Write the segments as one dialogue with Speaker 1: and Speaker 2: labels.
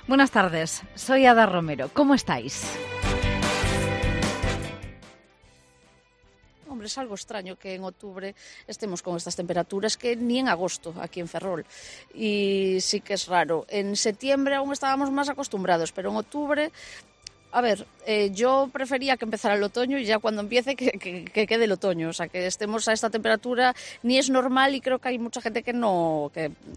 Speaker 1: Buenas tardes, soy Ada Romero. ¿Cómo estáis?
Speaker 2: Hombre, es algo extraño que en octubre estemos con estas temperaturas que ni en agosto aquí en Ferrol. Y sí que es raro. En septiembre aún estábamos más acostumbrados, pero en octubre... A ver, yo prefería que empezara el otoño y ya cuando empiece que quede el otoño. O sea, que estemos a esta temperatura ni es normal y creo que hay mucha gente que no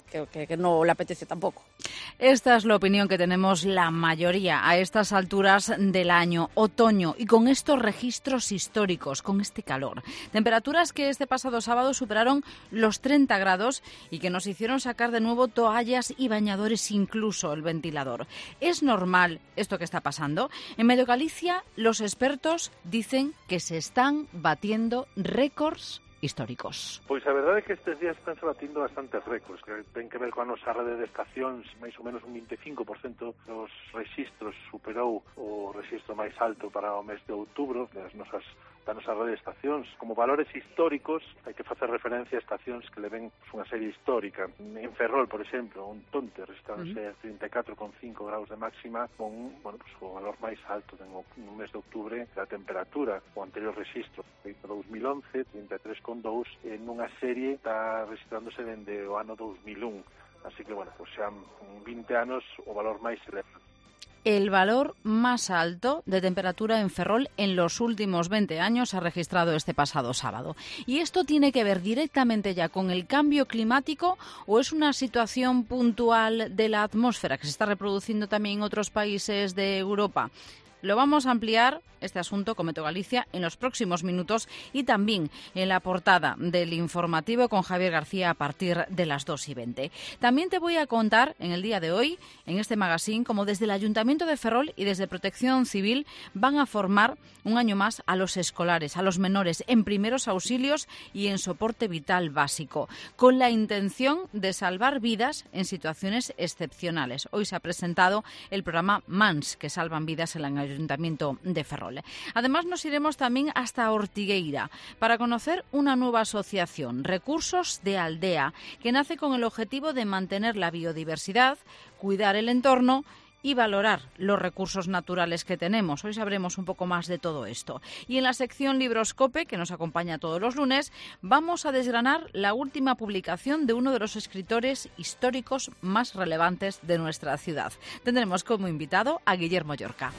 Speaker 2: le apetece tampoco.
Speaker 1: Esta es la opinión que tenemos la mayoría a estas alturas del año, otoño, y con estos registros históricos, con este calor. Temperaturas que este pasado sábado superaron los 30 grados y que nos hicieron sacar de nuevo toallas y bañadores, incluso el ventilador. ¿Es normal esto que está pasando? En Medio Galicia, los expertos dicen que se están batiendo récords históricos.
Speaker 3: Pois a verdade é que estes días están batindo bastantes récords, que ten que ver coa nosa rede de estacións, máis ou menos un 25% dos rexistros superou o rexistro máis alto para o mes de outubro da nosa rede de estacións. Como valores históricos, hai que facer referencia a estacións que leven unha serie histórica. En Ferrol, por exemplo, un Tonte restauranse 34,5 graus de máxima con, o valor máis alto no mes de outubro da temperatura. O anterior rexistro foi 2011, 33,2, en unha serie está registrándose dende o ano 2001. Así que, xa 20 anos o valor máis elevado.
Speaker 1: El valor más alto de temperatura en Ferrol en los últimos 20 años se ha registrado este pasado sábado. ¿Y esto tiene que ver directamente ya con el cambio climático o es una situación puntual de la atmósfera que se está reproduciendo también en otros países de Europa? Lo vamos a ampliar, este asunto, con Meteo Galicia, en los próximos minutos y también en la portada del informativo con Javier García a partir de las 2:20. También te voy a contar en el día de hoy, en este magazine, cómo desde el Ayuntamiento de Ferrol y desde Protección Civil van a formar un año más a los escolares, a los menores, en primeros auxilios y en soporte vital básico, con la intención de salvar vidas en situaciones excepcionales. Hoy se ha presentado el programa MANS, que salvan vidas en la Ayuntamiento de Ferrol. Además, nos iremos también hasta Ortigueira para conocer una nueva asociación, Recursos de Aldea, que nace con el objetivo de mantener la biodiversidad, cuidar el entorno y valorar los recursos naturales que tenemos. Hoy sabremos un poco más de todo esto. Y en la sección Libroscope, que nos acompaña todos los lunes, vamos a desgranar la última publicación de uno de los escritores históricos más relevantes de nuestra ciudad. Tendremos como invitado a Guillermo Llorca.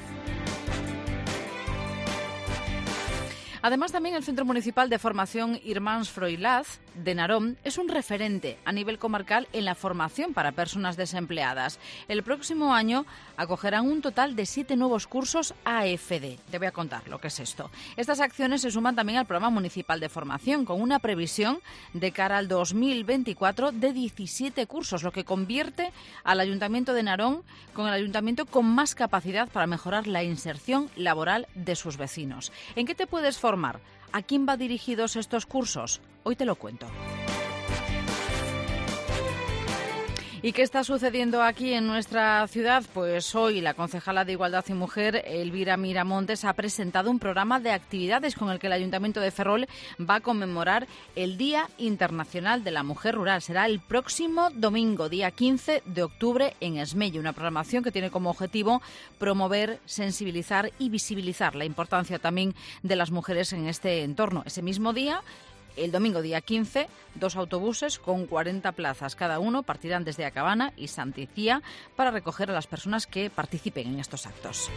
Speaker 1: Además, también el Centro Municipal de Formación Irmáns Froilaz de Narón es un referente a nivel comarcal en la formación para personas desempleadas. El próximo año acogerán un total de 7 nuevos cursos AFD. Te voy a contar lo que es esto. Estas acciones se suman también al Programa Municipal de Formación, con una previsión de cara al 2024 de 17 cursos, lo que convierte al Ayuntamiento de Narón con el ayuntamiento con más capacidad para mejorar la inserción laboral de sus vecinos. ¿En qué te puedes formar? ¿A quién va dirigidos estos cursos? Hoy te lo cuento. ¿Y qué está sucediendo aquí en nuestra ciudad? Pues hoy la concejala de Igualdad y Mujer, Elvira Miramontes, ha presentado un programa de actividades con el que el Ayuntamiento de Ferrol va a conmemorar el Día Internacional de la Mujer Rural. Será el próximo domingo, día 15 de octubre, en Esmelle. Una programación que tiene como objetivo promover, sensibilizar y visibilizar la importancia también de las mujeres en este entorno. Ese mismo día, el domingo día 15, 2 autobuses con 40 plazas cada uno partirán desde Acabana y Santicía para recoger a las personas que participen en estos actos.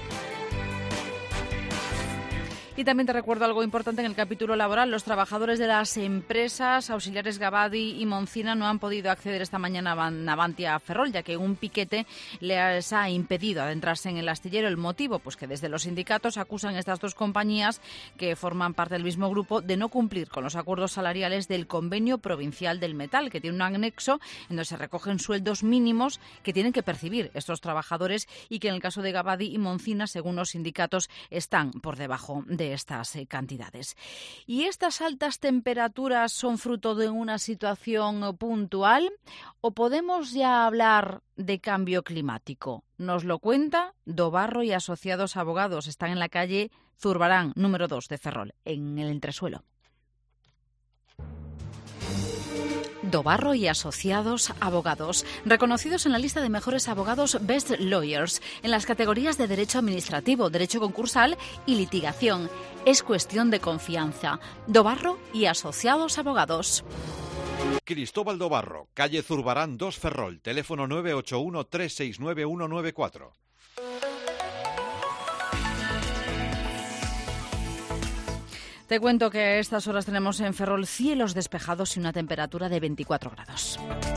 Speaker 1: Y también te recuerdo algo importante en el capítulo laboral. Los trabajadores de las empresas auxiliares Gabadi y Moncina no han podido acceder esta mañana a Navantia Ferrol, ya que un piquete les ha impedido adentrarse en el astillero. El motivo, pues que desde los sindicatos acusan a estas dos compañías, que forman parte del mismo grupo, de no cumplir con los acuerdos salariales del Convenio Provincial del Metal, que tiene un anexo en donde se recogen sueldos mínimos que tienen que percibir estos trabajadores y que en el caso de Gabadi y Moncina, según los sindicatos, están por debajo de estas cantidades. ¿Y estas altas temperaturas son fruto de una situación puntual o podemos ya hablar de cambio climático? Nos lo cuenta Dobarro y Asociados Abogados. Están en la calle Zurbarán, número 2 de Ferrol, en el entresuelo. Dobarro y Asociados Abogados, reconocidos en la lista de mejores abogados Best Lawyers, en las categorías de Derecho Administrativo, Derecho Concursal y Litigación. Es cuestión de confianza. Dobarro y Asociados Abogados.
Speaker 4: Cristóbal Dobarro, calle Zurbarán 2 Ferrol, teléfono 981 369 194.
Speaker 1: Te cuento que a estas horas tenemos en Ferrol cielos despejados y una temperatura de 24 grados.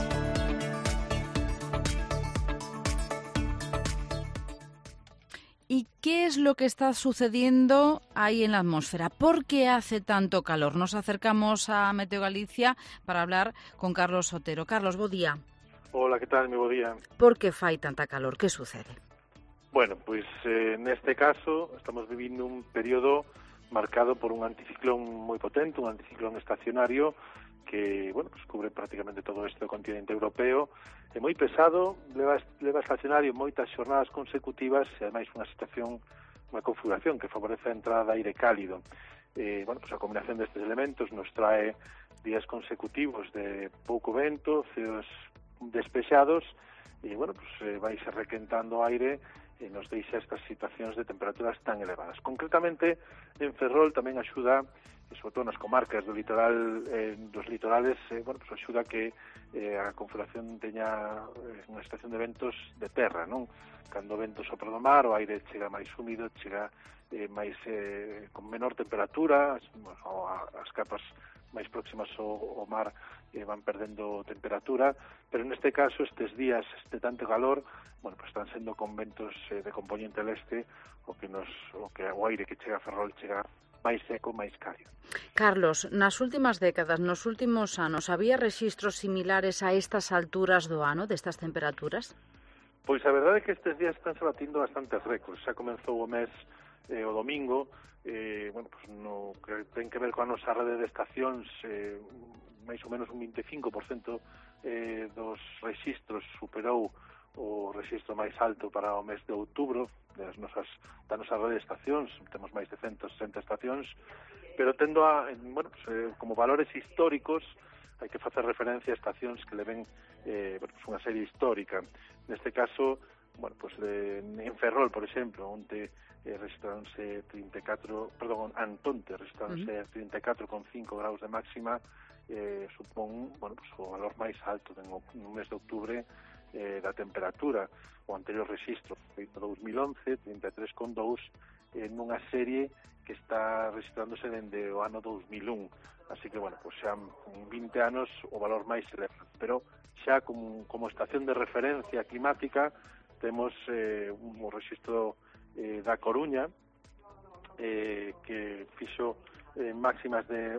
Speaker 1: ¿Y qué es lo que está sucediendo ahí en la atmósfera? ¿Por qué hace tanto calor? Nos acercamos a Meteo Galicia para hablar con Carlos Otero. Carlos, bo día.
Speaker 3: Hola, que tal? Bo día.
Speaker 1: Por que fai tanta calor? Que sucede?
Speaker 3: Bueno, pois neste caso estamos vivindo un período marcado por un anticiclón moi potente, un anticiclón estacionario que, bueno, pues cubre prácticamente todo este continente europeo, é moi pesado, leva estacionario moitas xornadas consecutivas e ademais unha configuración que favorece a entrada de aire cálido. Bueno, pues a combinación destes elementos nos trae días consecutivos de pouco vento, ceos despexados e, bueno, pues vaise requentando o aire e nos deixa estas situacións de temperaturas tan elevadas. Concretamente, en Ferrol tamén axuda, sobre todo nas comarcas do litoral, dos litorales, bueno, pues axuda que a configuración teña unha estación de ventos de terra, non? Cando o vento sopra do mar, o aire chega máis húmido, chega máis con menor temperatura, as capas máis próximas ao mar van perdendo temperatura, pero neste caso estes días de tanto calor, bueno, pues están sendo con ventos de componente leste, o aire que chega a Ferrol chega máis seco, máis cálido.
Speaker 1: Carlos, nas últimas décadas, nos últimos anos, había rexistros similares a estas alturas do ano, destas temperaturas?
Speaker 3: Pois a verdade é que estes días están se batindo bastantes récords. Xa comenzou o mes o domingo, bueno, pues no que ten que ver coa nosa rede de estacións, máis ou menos un 25% dos rexistros superou o rexistro máis alto para o mes de outubro da nosa rede de estacións. Temos máis de 160 estacións, pero tendo bueno, pues, como valores históricos hai que facer referencia a estacións que leven bueno, pues unha serie histórica. Neste caso, bueno, pues en Ferrol, por exemplo, onde registraronse Antonte registraronse 34,5 graus de máxima, supón, bueno, pues o valor máis alto no mes de outubro da temperatura. O anterior rexistro foi no 2011, 33,2, nunha serie que está registrándose dende o ano 2001. Así que, bueno, pues xa en 20 anos o valor máis elevado. Pero xa como estación de referencia climática temos un rexistro da Coruña que fixo unha máxima de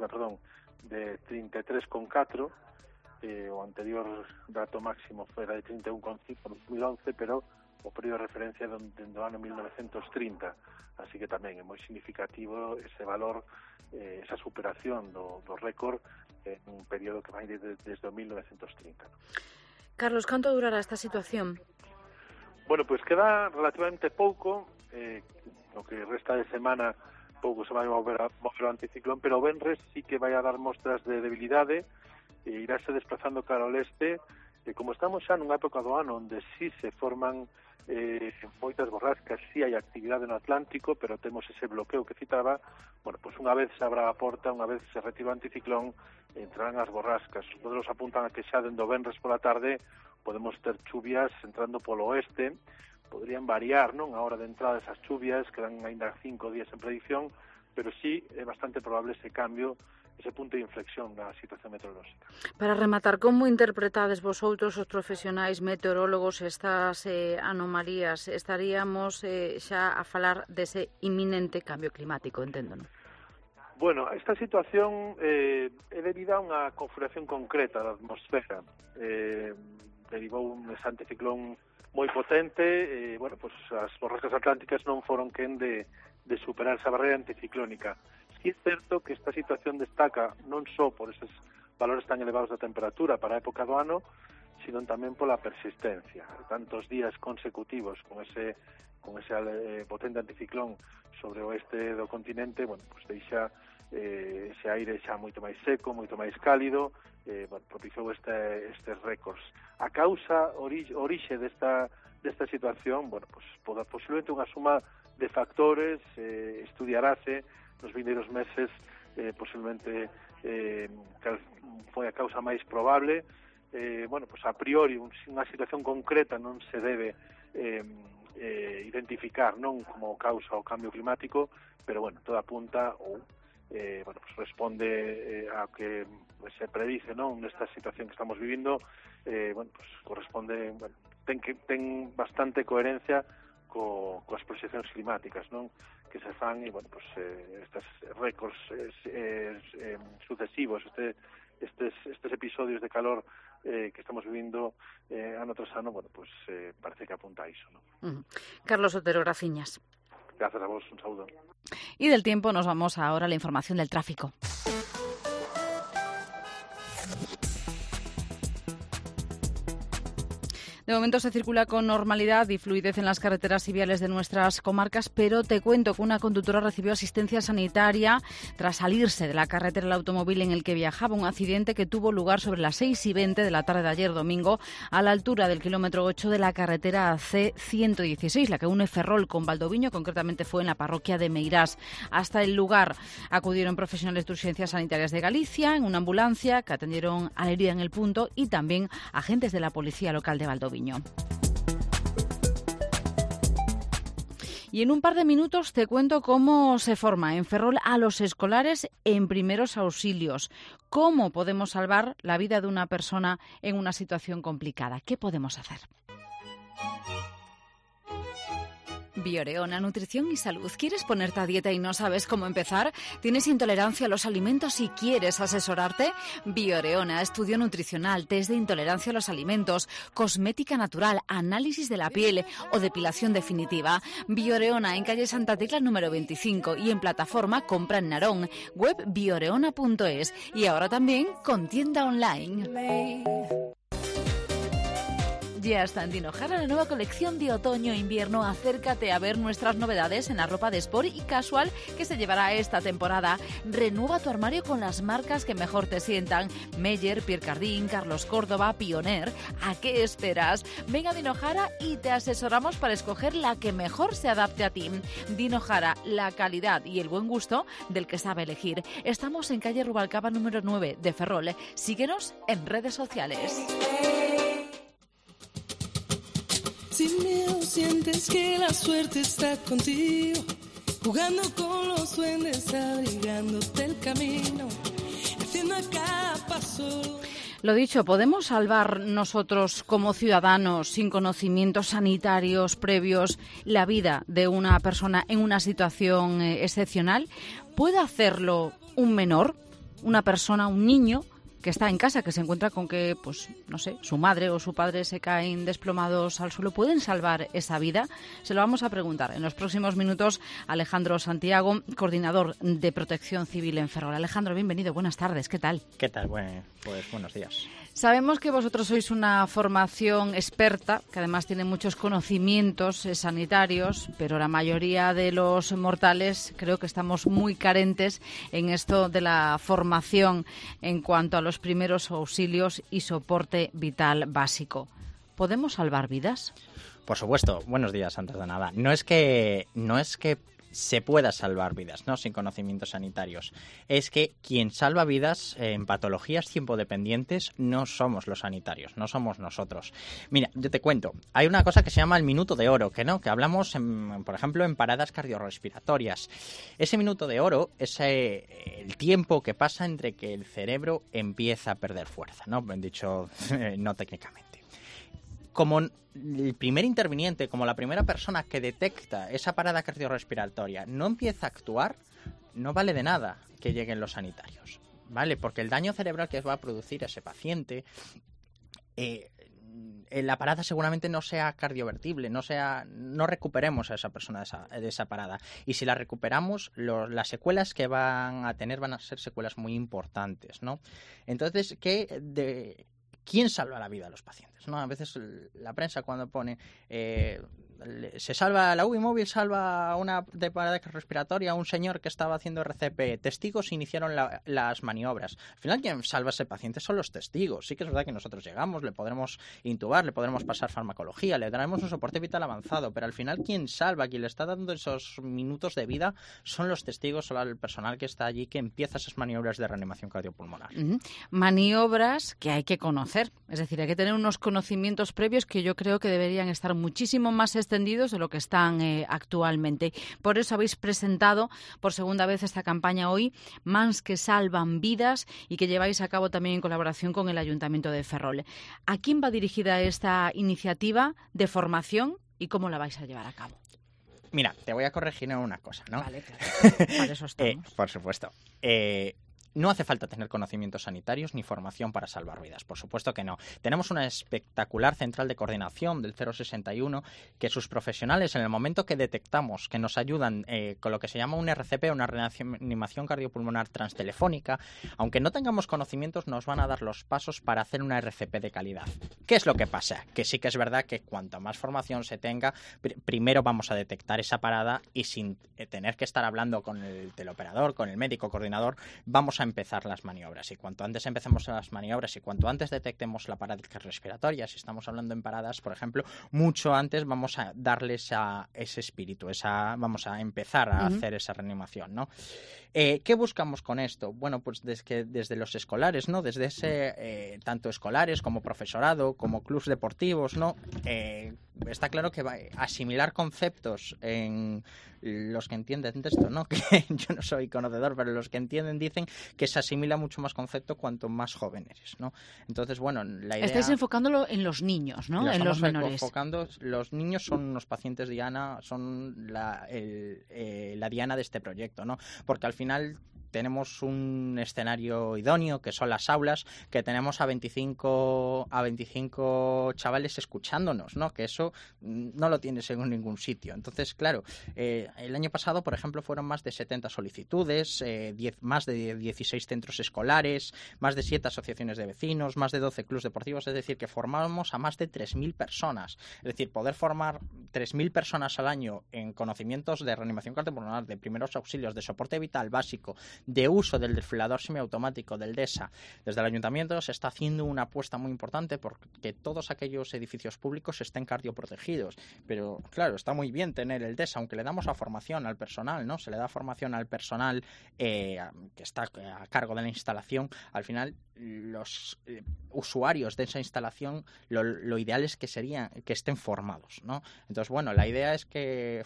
Speaker 3: 33,4. O anterior dato máximo foi de 31,5 en 2011, pero o período de referencia dende o ano 1930, así que tamén é moi significativo ese valor, esa superación do récord en un período que vai desde o 1930.
Speaker 1: Carlos, canto durará esta situación?
Speaker 3: Bueno, pues queda relativamente pouco, no que resta de semana pouco se vai mover o anticiclón, pero o venres sí que vai a dar mostras de debilidade, iráse desplazando cara ao leste, e como estamos xa nunha época do ano onde sí se forman moitas borrascas, sí hai actividade no Atlántico, pero temos ese bloqueo que citaba, bueno, pues unha vez se abra a porta, unha vez se retira o anticiclón, entrarán as borrascas. Os modelos apuntan a que xa dende o venres pola tarde podemos ter chuvias entrando polo oeste, podrían variar, non, a hora de entrada esas chuvias, quedan ainda 5 días en predicción, pero sí é bastante probable ese cambio, ese punto de inflexión na situación meteorolóxica.
Speaker 1: Para rematar, como interpretades vosotros os profesionais meteorólogos estas anomalías? Estaríamos xa a falar dese inminente cambio climático, entendo, non?
Speaker 3: Bueno, esta situación é debida a unha configuración concreta da atmosfera. Derivou un anticiclón moi potente, bueno, pues as borrascas atlánticas non foron quen de superar esa barreira anticiclónica. Sí é certo que esta situación destaca non só por esos valores tan elevados da temperatura para a época do ano, sino tamén pola persistencia. Tantos días consecutivos con ese potente anticiclón sobre o oeste do continente, bueno, pues deixa ese aire xa moito máis seco, moito máis cálido, propiciou estes récords. A causa, orixe desta situación, posiblemente unha suma de factores, estudiarase nos vindeiros meses, posiblemente cal foi a causa máis probable. A priori unha situación concreta non se debe identificar non como causa o cambio climático, pero todo apunta responde a que se predice non nesta situación que estamos vivindo, corresponde, ten bastante coherencia coas proxeccións climáticas, non, que se fan, e estes récords sucesivos, estes episodios de calor que estamos vivindo ano tras ano, parece que apunta a iso, non?
Speaker 1: Carlos Otero, graciñas.
Speaker 3: Gracias a vos, un saludo.
Speaker 1: Y del tiempo nos vamos ahora a la información del tráfico. De momento se circula con normalidad y fluidez en las carreteras y viales de nuestras comarcas, pero te cuento que una conductora recibió asistencia sanitaria tras salirse de la carretera del automóvil en el que viajaba. Un accidente que tuvo lugar sobre las 6:20 de la tarde de ayer domingo a la altura del kilómetro 8 de la carretera C116, la que une Ferrol con Valdoviño, concretamente fue en la parroquia de Meirás. Hasta el lugar acudieron profesionales de urgencias sanitarias de Galicia en una ambulancia que atendieron a la herida en el punto y también agentes de la policía local de Valdoviño. Y en un par de minutos te cuento cómo se forma en Ferrol a los escolares en primeros auxilios. ¿Cómo podemos salvar la vida de una persona en una situación complicada? ¿Qué podemos hacer? Bioreona, nutrición y salud. ¿Quieres ponerte a dieta y no sabes cómo empezar? ¿Tienes intolerancia a los alimentos y quieres asesorarte? Bioreona, estudio nutricional, test de intolerancia a los alimentos, cosmética natural, análisis de la piel o depilación definitiva. Bioreona, en calle Santa Tecla número 25 y en plataforma Compra en Narón, web bioreona.es y ahora también con tienda online. Ya está en Dinojara la nueva colección de otoño-invierno. Acércate a ver nuestras novedades en la ropa de sport y casual que se llevará esta temporada. Renueva tu armario con las marcas que mejor te sientan. Meyer, Pierre Cardin, Carlos Córdoba, Pioneer. ¿A qué esperas? Ven a Dinojara y te asesoramos para escoger la que mejor se adapte a ti. Dinojara, la calidad y el buen gusto del que sabe elegir. Estamos en calle Rubalcaba número 9 de Ferrol. Síguenos en redes sociales.
Speaker 5: Sin miedo sientes que la suerte está contigo, jugando con los duendes, abrigándote el camino, haciendo a cada paso.
Speaker 1: Lo dicho, ¿podemos salvar nosotros como ciudadanos sin conocimientos sanitarios previos la vida de una persona en una situación excepcional? ¿Puede hacerlo un menor, una persona, un niño que está en casa, que se encuentra con que, su madre o su padre se caen desplomados al suelo? ¿Pueden salvar esa vida? Se lo vamos a preguntar en los próximos minutos a Alejandro Santiago, coordinador de Protección Civil en Ferrol. Alejandro, bienvenido, buenas tardes, ¿qué tal?
Speaker 6: ¿Qué tal? Bueno, pues buenos días.
Speaker 1: Sabemos que vosotros sois una formación experta, que además tiene muchos conocimientos sanitarios, pero la mayoría de los mortales creo que estamos muy carentes en esto de la formación en cuanto a los primeros auxilios y soporte vital básico. ¿Podemos salvar vidas?
Speaker 6: Por supuesto. Buenos días, antes de nada. No es que se pueda salvar vidas, ¿no?, sin conocimientos sanitarios. Es que quien salva vidas en patologías tiempodependientes no somos los sanitarios, no somos nosotros. Mira, yo te cuento, hay una cosa que se llama el minuto de oro, que hablamos, por ejemplo, en paradas cardiorrespiratorias. Ese minuto de oro es el tiempo que pasa entre que el cerebro empieza a perder fuerza, ¿no? Dicho no técnicamente. Como el primer interviniente, como la primera persona que detecta esa parada cardiorrespiratoria no empieza a actuar, no vale de nada que lleguen los sanitarios, ¿vale? Porque el daño cerebral que va a producir ese paciente, la parada seguramente no sea cardiovertible, no recuperemos a esa persona de esa parada. Y si la recuperamos, las secuelas que van a tener van a ser secuelas muy importantes, ¿no? Entonces, ¿quién salva la vida a los pacientes? veces, ¿no? A veces la prensa cuando pone se salva, la UBI móvil salva una de parada respiratoria a un señor que estaba haciendo RCP, testigos iniciaron las maniobras. Al final quien salva a ese paciente son los testigos. Sí que es verdad que nosotros llegamos, le podremos intubar, le podremos pasar farmacología, le daremos un soporte vital avanzado, pero al final quien salva, quien le está dando esos minutos de vida son los testigos, son el personal que está allí, que empieza esas maniobras de reanimación cardiopulmonar.
Speaker 1: Maniobras que hay que conocer, es decir, hay que tener unos conocimientos previos que yo creo que deberían estar muchísimo más extendidos de lo que están actualmente. Por eso habéis presentado por segunda vez esta campaña hoy, Mans que salvan vidas, y que lleváis a cabo también en colaboración con el Ayuntamiento de Ferrol. ¿A quién va dirigida esta iniciativa de formación y cómo la vais a llevar a cabo?
Speaker 6: Mira, te voy a corregir en una cosa, ¿no?
Speaker 1: Vale, claro. Para eso estamos.
Speaker 6: Por supuesto. No hace falta tener conocimientos sanitarios ni formación para salvar vidas, por supuesto que no. Tenemos una espectacular central de coordinación del 061 que sus profesionales, en el momento que detectamos que nos ayudan con lo que se llama un RCP, una reanimación cardiopulmonar transtelefónica, aunque no tengamos conocimientos, nos van a dar los pasos para hacer una RCP de calidad. ¿Qué es lo que pasa? Que sí que es verdad que cuanto más formación se tenga, primero vamos a detectar esa parada y sin tener que estar hablando con el teleoperador, con el médico coordinador, vamos a empezar las maniobras, y cuanto antes empecemos las maniobras y cuanto antes detectemos la parálisis respiratoria, si estamos hablando en paradas, por ejemplo, mucho antes vamos a darles a ese espíritu, vamos a empezar a hacer esa reanimación, ¿no? ¿Qué buscamos con esto? Bueno, pues desde los escolares, ¿no? Desde ese tanto escolares como profesorado, como clubs deportivos, ¿no? Está claro que va a asimilar conceptos en los que entienden de esto, ¿no? Que yo no soy conocedor, pero los que entienden dicen que se asimila mucho más concepto cuanto más joven eres, ¿no? Entonces, bueno, la idea...
Speaker 1: Estáis enfocándolo en los niños, ¿no? En los menores.
Speaker 6: Los niños son unos pacientes diana, son la diana de este proyecto, ¿no? Porque al final tenemos un escenario idóneo, que son las aulas, que tenemos a 25 chavales escuchándonos, ¿no? Que eso no lo tienes en ningún sitio. Entonces, claro, el año pasado, por ejemplo, fueron más de 70 solicitudes, más de 16 centros escolares, más de 7 asociaciones de vecinos, más de 12 clubes deportivos, es decir, que formamos a más de 3.000 personas. Es decir, poder formar 3.000 personas al año en conocimientos de reanimación cardiopulmonar, de primeros auxilios, de soporte vital básico, de uso del desfibrilador semiautomático, del DESA, desde el Ayuntamiento se está haciendo una apuesta muy importante porque todos aquellos edificios públicos estén cardioprotegidos. Pero, claro, está muy bien tener el DESA, aunque le damos la formación al personal, ¿no? Se le da formación al personal que está a cargo de la instalación. Al final, los usuarios de esa instalación, lo ideal es que estén formados, ¿no? Entonces, bueno, la idea es que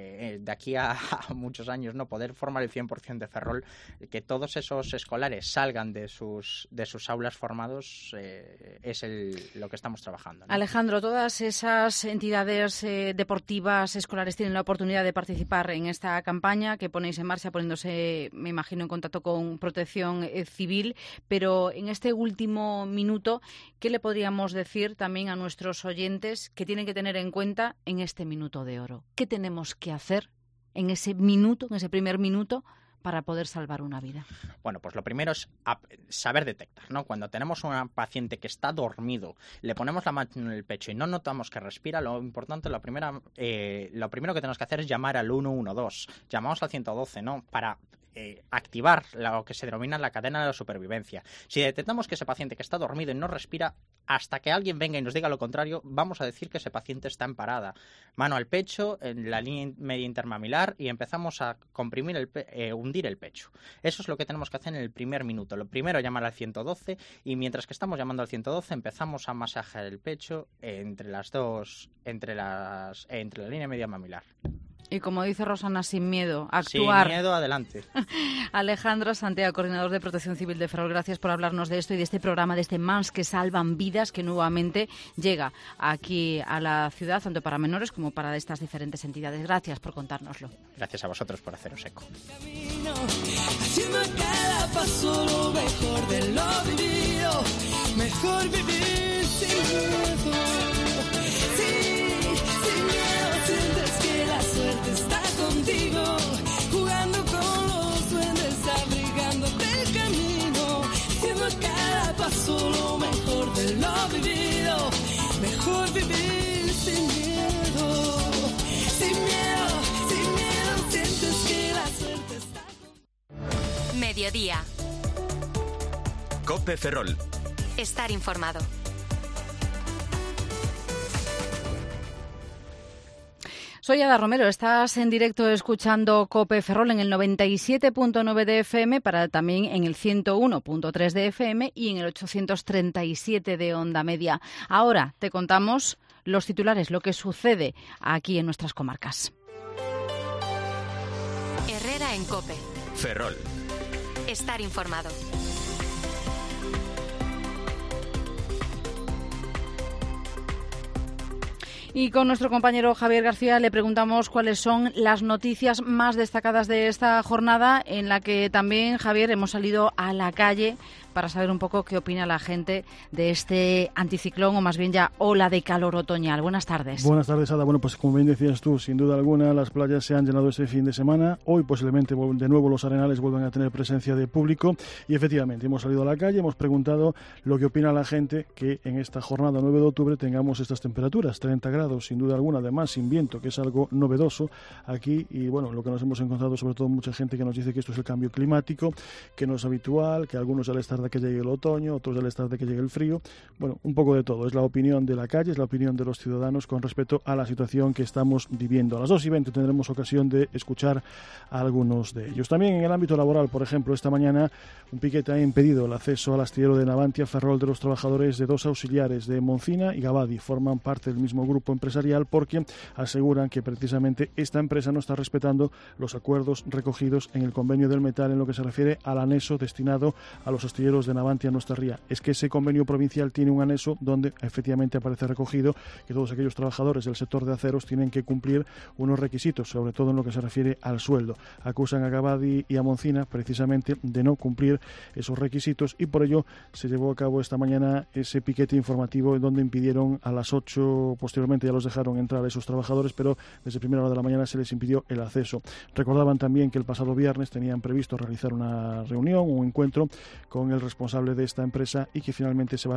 Speaker 6: de aquí a muchos años, ¿no? Poder formar el 100% de Ferrol, que todos esos escolares salgan de sus aulas formados, es lo que estamos trabajando, ¿no?
Speaker 1: Alejandro, todas esas entidades deportivas escolares tienen la oportunidad de participar en esta campaña que ponéis en marcha, poniéndose, me imagino, en contacto con Protección Civil, pero en este último minuto, ¿qué le podríamos decir también a nuestros oyentes que tienen que tener en cuenta en este minuto de oro? ¿Qué tenemos que hacer en ese minuto, en ese primer minuto, para poder salvar una vida?
Speaker 6: Bueno, pues lo primero es saber detectar, ¿no? Cuando tenemos un paciente que está dormido, le ponemos la mano en el pecho y no notamos que respira, lo importante, lo primero que tenemos que hacer es llamar al 112. Llamamos al 112, ¿no? Para activar lo que se denomina la cadena de la supervivencia. Si detectamos que ese paciente que está dormido y no respira, hasta que alguien venga y nos diga lo contrario, vamos a decir que ese paciente está en parada. Mano al pecho, en la línea media intermamilar, y empezamos a comprimir hundir el pecho. Eso es lo que tenemos que hacer en el primer minuto. Lo primero, llamar al 112, y mientras que estamos llamando al 112, empezamos a masajear el pecho entre la línea media mamilar.
Speaker 1: Y como dice Rosana, sin miedo, actuar.
Speaker 6: Sin miedo, adelante.
Speaker 1: Alejandro Santea, coordinador de Protección Civil de Ferrol, gracias por hablarnos de esto y de este programa, de este Mans que salvan vidas, que nuevamente llega aquí a la ciudad, tanto para menores como para estas diferentes entidades. Gracias por contárnoslo.
Speaker 6: Gracias a vosotros por haceros eco.
Speaker 5: Haciendo cada paso lo mejor de lo vivido, mejor vivir sin miedo. Sin miedo, sientes que la suerte está contigo, jugando con los duendes, abrigándote el camino, haciendo cada paso lo mejor de lo vivido. puedes vivir sin miedo. Sin miedo, sin miedo, sientes que la suerte está.
Speaker 7: Mediodía.
Speaker 8: COPE Ferrol.
Speaker 7: Estar informado.
Speaker 1: Soy Ada Romero, estás en directo escuchando COPE Ferrol en el 97.9 de FM, para también en el 101.3 de FM y en el 837 de onda media. Ahora te contamos los titulares, lo que sucede aquí en nuestras comarcas.
Speaker 7: Herrera en COPE.
Speaker 8: Ferrol.
Speaker 7: Estar informado.
Speaker 1: Y con nuestro compañero Javier García le preguntamos cuáles son las noticias más destacadas de esta jornada, en la que también, Javier, hemos salido a la calle para saber un poco qué opina la gente de este anticiclón, o más bien ya ola de calor otoñal. Buenas tardes.
Speaker 9: Buenas tardes, Ada. Bueno, pues como bien decías tú, sin duda alguna las playas se han llenado este fin de semana. Hoy posiblemente de nuevo los arenales vuelvan a tener presencia de público y efectivamente hemos salido a la calle, hemos preguntado lo que opina la gente que en esta jornada 9 de octubre tengamos estas temperaturas, 30 grados sin duda alguna, además sin viento, que es algo novedoso aquí. Y bueno, lo que nos hemos encontrado, sobre todo mucha gente que nos dice que esto es el cambio climático, que no es habitual, que algunos ya les tarda que llegue el otoño, otros ya les tarda que llegue el frío. Bueno, un poco de todo. Es la opinión de la calle, es la opinión de los ciudadanos con respecto a la situación que estamos viviendo. A las 2:20 tendremos ocasión de escuchar a algunos de ellos. También en el ámbito laboral, por ejemplo, esta mañana un piquete ha impedido el acceso al astillero de Navantia Ferrol de los trabajadores de dos auxiliares de Moncina y Gabadi. Forman parte del mismo grupo empresarial porque aseguran que precisamente esta empresa no está respetando los acuerdos recogidos en el convenio del metal en lo que se refiere al anexo destinado a los astilleros de Navantia Nuestra Ría. Es que ese convenio provincial tiene un anexo donde efectivamente aparece recogido que todos aquellos trabajadores del sector de aceros tienen que cumplir unos requisitos, sobre todo en lo que se refiere al sueldo. Acusan a Gabadi y a Moncina precisamente de no cumplir esos requisitos y por ello se llevó a cabo esta mañana ese piquete informativo donde impidieron a las 8, posteriormente ya los dejaron entrar a esos trabajadores, pero desde primera hora de la mañana se les impidió el acceso. Recordaban también que el pasado viernes tenían previsto realizar una reunión, un encuentro con el responsable de esta empresa y que finalmente se iba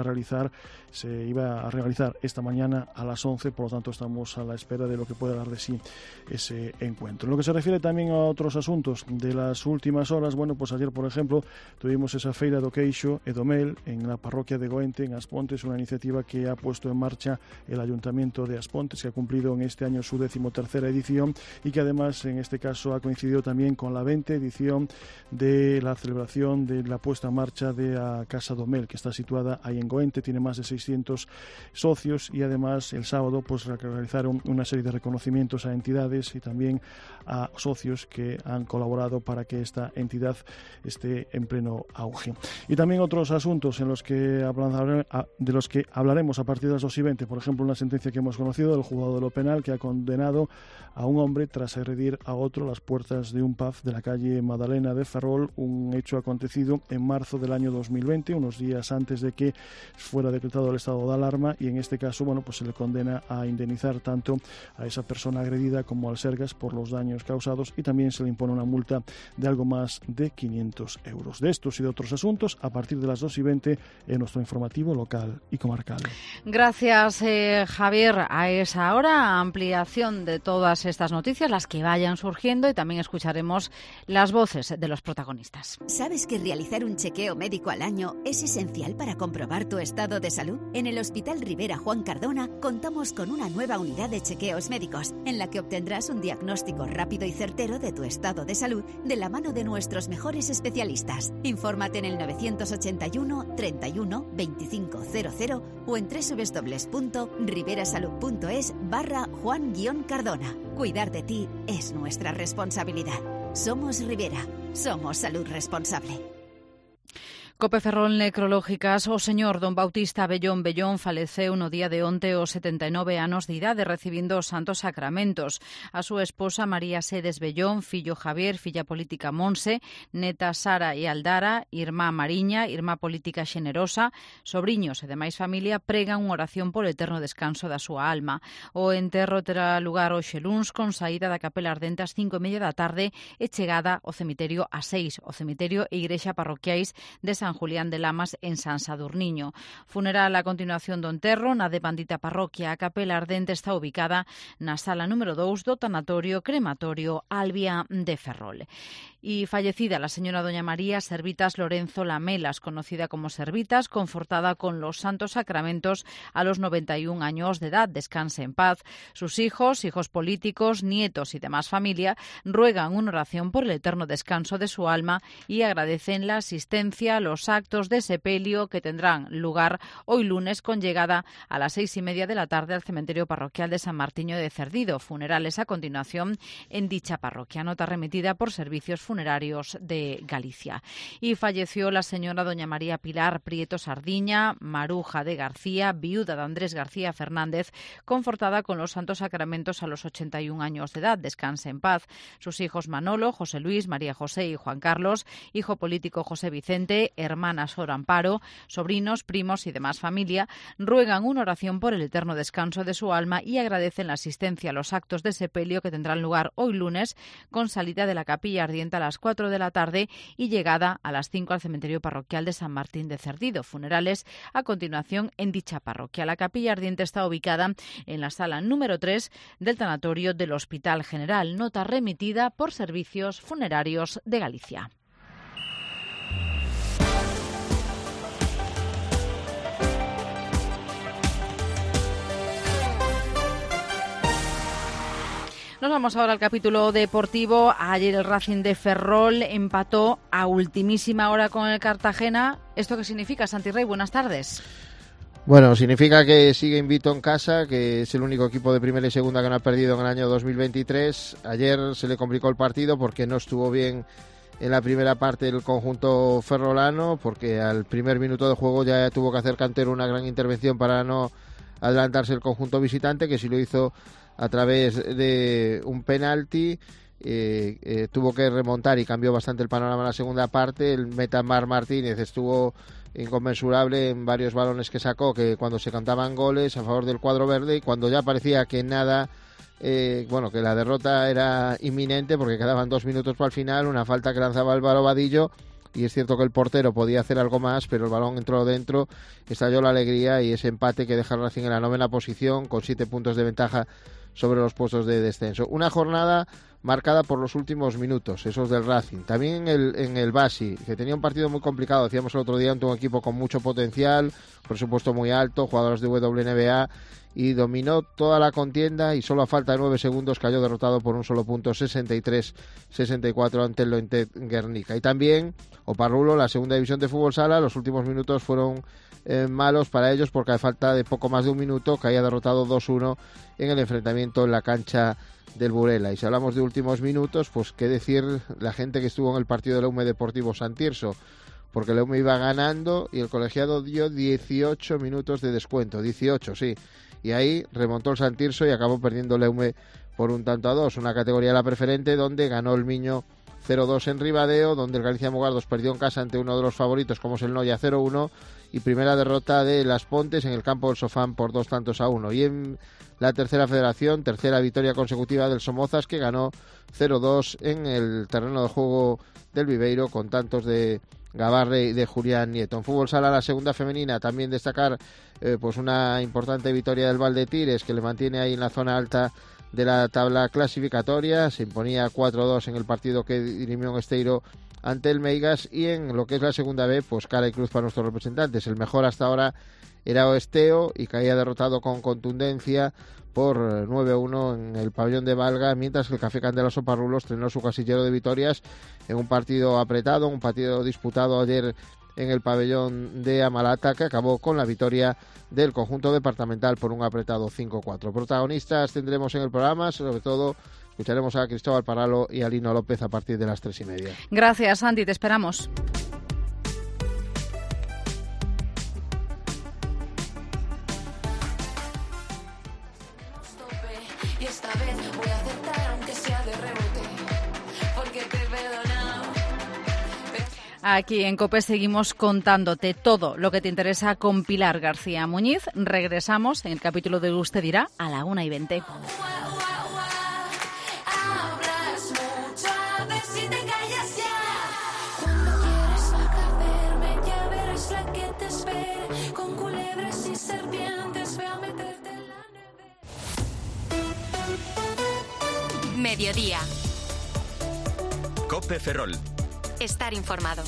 Speaker 9: a realizar esta mañana a las 11, por lo tanto estamos a la espera de lo que pueda dar de sí ese encuentro. En lo que se refiere también a otros asuntos de las últimas horas, bueno, pues ayer, por ejemplo, tuvimos esa feira do queixo e do mel en la parroquia de Goente, en Aspontes, una iniciativa que ha puesto en marcha el Ayuntamiento de Aspontes, que ha cumplido en este año su 13ª edición y que además en este caso ha coincidido también con la 20ª edición de la celebración de la puesta en marcha de la Casa do Mel, que está situada ahí en Goente, tiene más de 600 socios y además el sábado pues realizaron una serie de reconocimientos a entidades y también a socios que han colaborado para que esta entidad esté en pleno auge. Y también otros asuntos de los que hablaremos a partir de las 2:20, por ejemplo, una sentencia que hemos conocido del juzgado de lo penal que ha condenado a un hombre tras agredir a otro a las puertas de un pub de la calle Madalena de Ferrol, un hecho acontecido en marzo del año 2020, unos días antes de que fuera decretado el estado de alarma, y en este caso, bueno, pues se le condena a indemnizar tanto a esa persona agredida como al Sergas por los daños causados y también se le impone una multa de algo más de 500 euros. De estos y de otros asuntos, a partir de las 2:20 en nuestro informativo local y comarcal.
Speaker 1: Gracias, Javier. A esa hora, ampliación de todas estas noticias, las que vayan surgiendo, y también escucharemos las voces de los protagonistas.
Speaker 10: ¿Sabes que realizar un chequeo médico al año es esencial para comprobar tu estado de salud? En el Hospital Rivera Juan Cardona contamos con una nueva unidad de chequeos médicos, en la que obtendrás un diagnóstico rápido y certero de tu estado de salud de la mano de nuestros mejores especialistas. Infórmate en el 981 31 2500 o en www.riverasalud.es/Juan-Cardona. Cuidar de ti es nuestra responsabilidad. Somos Rivera, somos salud responsable.
Speaker 1: COPE Ferrol necrológicas. O señor don Bautista Bellón faleceu no día de onte aos 79 anos de idade, recibindo os santos sacramentos. A súa esposa María Sedes Bellón, fillo Javier, filla política Monse, neta Sara e Aldara, irmá Mariña, irmá política Xenerosa, sobriños e demais familia pregan unha oración polo eterno descanso da súa alma. O enterro terá lugar hoxe luns con saída da Capela Ardente ás 5:30 da tarde e chegada ao cemiterio ás 6, o cemiterio e igrexa parroquiais de San San Julián de Lamas en San Sadurniño. Funeral a continuación do enterro na devandita parroquia. A capela ardente está ubicada na sala número 2 do tanatorio crematorio Albia de Ferrol. Y fallecida la señora doña María Servitas Lorenzo Lamelas, conocida como Servitas, confortada con los santos sacramentos a los 91 años de edad. Descanse en paz. Sus hijos políticos, nietos y demás familia ruegan una oración por el eterno descanso de su alma y agradecen la asistencia a los actos de sepelio que tendrán lugar hoy lunes con llegada a las 6:30 de la tarde al cementerio parroquial de San Martiño de Cerdido. Funerales a continuación en dicha parroquia. Nota remitida por Servicios Funerarios de Galicia. Y falleció la señora doña María Pilar Prieto Sardiña Maruja de García, viuda de Andrés García Fernández, confortada con los santos sacramentos a los 81 años de edad. Descanse en paz. Sus hijos Manolo, José Luis, María José y Juan Carlos, hijo político José Vicente, hermana Sor Amparo, sobrinos, primos y demás familia, ruegan una oración por el eterno descanso de su alma y agradecen la asistencia a los actos de sepelio que tendrán lugar hoy lunes, con salida de la capilla ardiente a las 4 de la tarde y llegada a las 5 al cementerio parroquial de San Martín de Cerdido. Funerales a continuación en dicha parroquia. La capilla ardiente está ubicada en la sala número 3 del tanatorio del Hospital General. Nota remitida por Servicios Funerarios de Galicia. Nos vamos ahora al capítulo deportivo. Ayer el Racing de Ferrol empató a ultimísima hora con el Cartagena. ¿Esto qué significa, Santi Rey? Buenas tardes.
Speaker 8: Bueno, significa que sigue invicto en casa, que es el único equipo de primera y segunda que no ha perdido en el año 2023. Ayer se le complicó el partido porque no estuvo bien en la primera parte del conjunto ferrolano, porque al primer minuto de juego ya tuvo que hacer Cantero una gran intervención para no adelantarse el conjunto visitante, que sí lo hizo a través de un penalti. Tuvo que remontar y cambió bastante el panorama en la segunda parte. El meta Marc Martínez estuvo inconmensurable en varios balones que sacó, que cuando se cantaban goles a favor del cuadro verde, y cuando ya parecía que nada, que la derrota era inminente porque quedaban 2 minutos para el final, una falta que lanzaba Álvaro Vadillo, y es cierto que el portero podía hacer algo más, pero el balón entró dentro, estalló la alegría y ese empate que deja al Racing en la 9ª posición con 7 puntos de ventaja sobre los puestos de descenso. Una jornada marcada por los últimos minutos, esos del Racing. También en el Basi, que tenía un partido muy complicado, decíamos el otro día, un equipo con mucho potencial, presupuesto muy alto, jugadores de WNBA, y dominó toda la contienda y solo a falta de 9 segundos cayó derrotado por un solo punto, 63-64 ante el Lointe Guernica. Y también Oparrulo, la segunda división de fútbol sala, los últimos minutos fueron malos para ellos porque a falta de poco más de un minuto caía derrotado 2-1 en el enfrentamiento en la cancha del Burela. Y si hablamos de últimos minutos, pues qué decir la gente que estuvo en el partido del Eume Deportivo Santirso, porque el Eume iba ganando y el colegiado dio 18 minutos de descuento, 18, sí, y ahí remontó el Santirso y acabó perdiendo el Eume por 1-2, una categoría de la preferente donde ganó el Miño 0-2 en Ribadeo, donde el Galicia Mugardos perdió en casa ante uno de los favoritos como es el Noia 0-1, y primera derrota de Las Pontes en el campo del Sofán por 2-1. Y en la tercera federación, tercera victoria consecutiva del Somozas, que ganó 0-2 en el terreno de juego del Viveiro con tantos de Gabarre y de Julián Nieto. En fútbol sala, la segunda femenina, también destacar pues una importante victoria del Valdetires, que le mantiene ahí en la zona alta de la tabla clasificatoria. Se imponía 4-2 en el partido que dirimió en Esteiro ante el Meigas, y en lo que es la segunda B, pues cara y cruz para nuestros representantes. El mejor hasta ahora era Oesteo y caía derrotado con contundencia por 9-1 en el pabellón de Valga, mientras que el Café Candela Soparrulo estrenó su casillero de victorias en un partido apretado, un partido disputado ayer en el pabellón de Amalata, que acabó con la victoria del conjunto departamental por un apretado 5-4. Protagonistas tendremos en el programa, sobre todo escucharemos a Cristóbal Parralo y a Lino López a partir de las 3:30.
Speaker 1: Gracias, Santi, te esperamos.
Speaker 5: Y esta vez voy a aceptar aunque sea de rebote, porque te he perdonado.
Speaker 1: Aquí en COPE seguimos contándote todo lo que te interesa con Pilar García Muñiz. Regresamos en el capítulo de Usted dirá a la 1:20.
Speaker 5: Hablas mucho, a ver si te callas ya. Cuando quieres saber, me llamas. y serpientes, ve a meterte en la nevera.
Speaker 7: Mediodía.
Speaker 11: COPE Ferrol.
Speaker 7: Estar informado.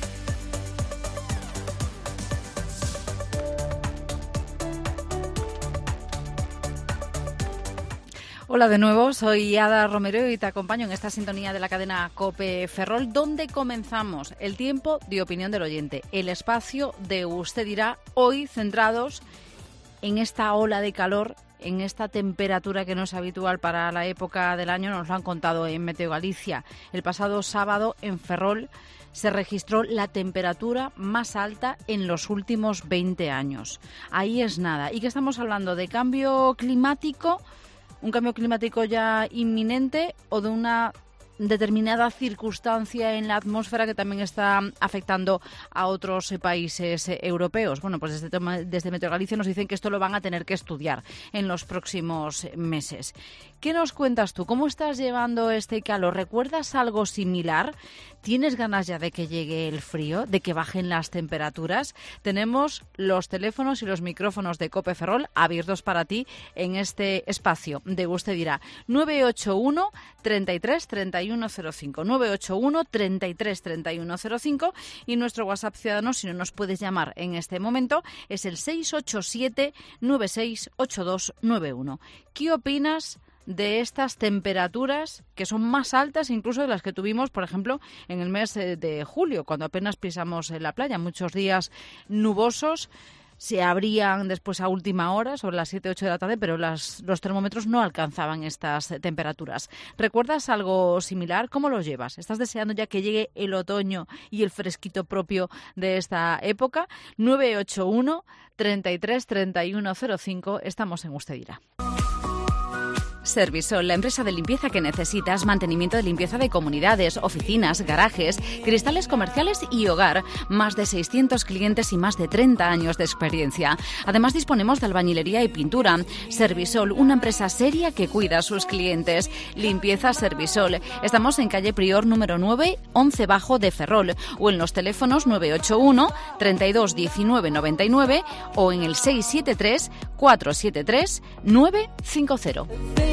Speaker 1: Hola de nuevo, soy Ada Romero y te acompaño en esta sintonía de la cadena COPE Ferrol, donde comenzamos el tiempo de opinión del oyente, el espacio de Usted dirá, hoy centrados en esta ola de calor, en esta temperatura que no es habitual para la época del año. Nos lo han contado en Meteo Galicia. El pasado sábado en Ferrol se registró la temperatura más alta en los últimos 20 años. Ahí es nada. ¿Y qué estamos hablando? ¿De cambio climático? ¿Un cambio climático ya inminente o de una determinada circunstancia en la atmósfera que también está afectando a otros países europeos? Bueno, pues desde Meteo Galicia nos dicen que esto lo van a tener que estudiar en los próximos meses. ¿Qué nos cuentas tú? ¿Cómo estás llevando este calor? ¿Recuerdas algo similar? ¿Tienes ganas ya de que llegue el frío, de que bajen las temperaturas? Tenemos los teléfonos y los micrófonos de COPE Ferrol abiertos para ti en este espacio de Usted dirá. 981 33 3105, 981 33 3105 y nuestro WhatsApp ciudadano, si no nos puedes llamar en este momento, es el 687 968291. ¿Qué opinas de estas temperaturas que son más altas incluso de las que tuvimos, por ejemplo, en el mes de julio, cuando apenas pisamos la playa? Muchos días nubosos, se abrían después a última hora, sobre las 7, 8 de la tarde, pero los termómetros no alcanzaban estas temperaturas. ¿Recuerdas algo similar? ¿Cómo lo llevas? ¿Estás deseando ya que llegue el otoño y el fresquito propio de esta época? 981 33 3105. Estamos en Usted dirá. Servisol, la empresa de limpieza que necesitas, mantenimiento de limpieza de comunidades, oficinas, garajes, cristales comerciales y hogar. Más de 600 clientes y más de 30 años de experiencia. Además, disponemos de albañilería y pintura. Servisol, una empresa seria que cuida a sus clientes. Limpieza Servisol. Estamos en calle Prior número 9, 11 Bajo de Ferrol, o en los teléfonos 981 32 19 99 o en el 673 473 950.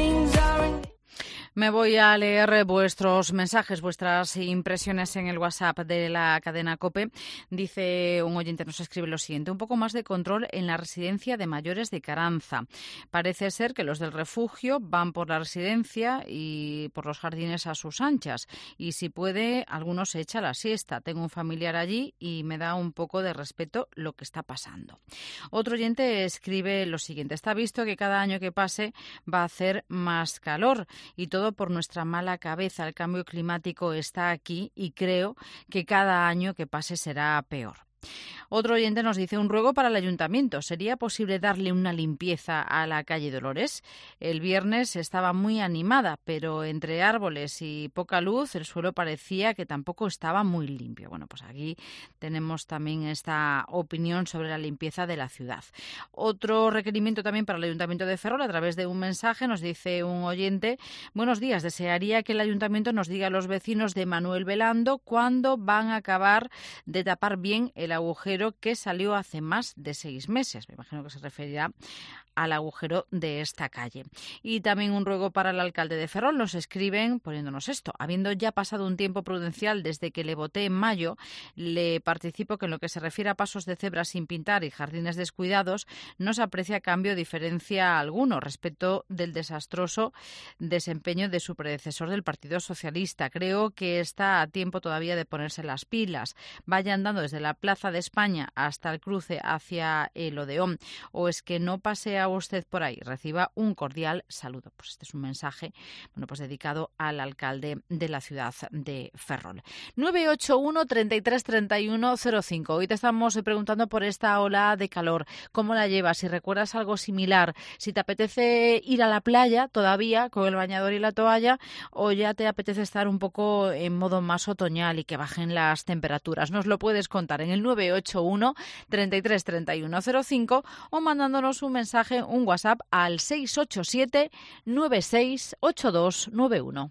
Speaker 1: Me voy a leer vuestros mensajes, vuestras impresiones en el WhatsApp de la cadena COPE. Dice un oyente, nos escribe lo siguiente: un poco más de control en la residencia de mayores de Caranza. Parece ser que los del refugio van por la residencia y por los jardines a sus anchas. Y si puede, algunos se echa la siesta. Tengo un familiar allí y me da un poco de respeto lo que está pasando. Otro oyente escribe lo siguiente: está visto que cada año que pase va a hacer más calor y todo por nuestra mala cabeza. El cambio climático está aquí y creo que cada año que pase será peor. Otro oyente nos dice: un ruego para el ayuntamiento. ¿Sería posible darle una limpieza a la calle Dolores? El viernes estaba muy animada, pero entre árboles y poca luz el suelo parecía que tampoco estaba muy limpio. Bueno, pues aquí tenemos también esta opinión sobre la limpieza de la ciudad. Otro requerimiento también para el ayuntamiento de Ferrol, a través de un mensaje nos dice un oyente: buenos días, desearía que el ayuntamiento nos diga a los vecinos de Manuel Velando cuándo van a acabar de tapar bien el agujero que salió hace más de 6 meses. Me imagino que se referirá al agujero de esta calle. Y también un ruego para el alcalde de Ferrol. Nos escriben poniéndonos esto: habiendo ya pasado un tiempo prudencial desde que le voté en mayo, le participo que en lo que se refiere a pasos de cebra sin pintar y jardines descuidados, no se aprecia cambio o diferencia alguno respecto del desastroso desempeño de su predecesor del Partido Socialista. Creo que está a tiempo todavía de ponerse las pilas. Vaya andando desde la Plaza de España hasta el cruce hacia el Odeón, o es que no pasea usted por ahí. Reciba un cordial saludo. Pues este es un mensaje, bueno, pues dedicado al alcalde de la ciudad de Ferrol. 981 33 31 05. Hoy te estamos preguntando por esta ola de calor. ¿Cómo la llevas? Si recuerdas algo similar, si te apetece ir a la playa todavía con el bañador y la toalla, o ya te apetece estar un poco en modo más otoñal y que bajen las temperaturas. Nos lo puedes contar en el 981 33 31 05 o mandándonos un mensaje, un WhatsApp al 687 968291.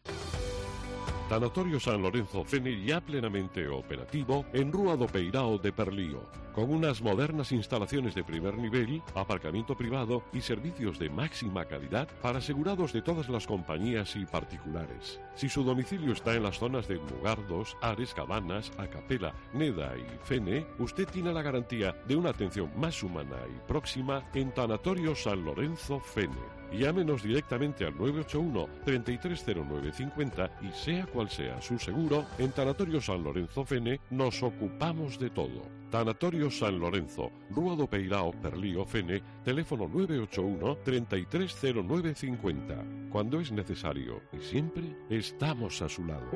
Speaker 12: Tanatorio San Lorenzo Fene ya plenamente operativo en Rúa do Peirao de Perlío.
Speaker 11: con unas modernas instalaciones de primer nivel, aparcamiento privado y servicios de máxima calidad para asegurados de todas las compañías y particulares. Si su domicilio está en las zonas de Mugardos, Ares, Cabanas, Acapela, Neda y Fene, usted tiene la garantía de una atención más humana y próxima en Tanatorio San Lorenzo Fene. Llámenos directamente al 981 330950 y sea cual sea su seguro, en Tanatorio San Lorenzo Fene nos ocupamos de todo. Tanatorio San Lorenzo, Rua do Peirao, Perlío, Fene, teléfono 981 330950. Cuando es necesario y siempre estamos a su lado.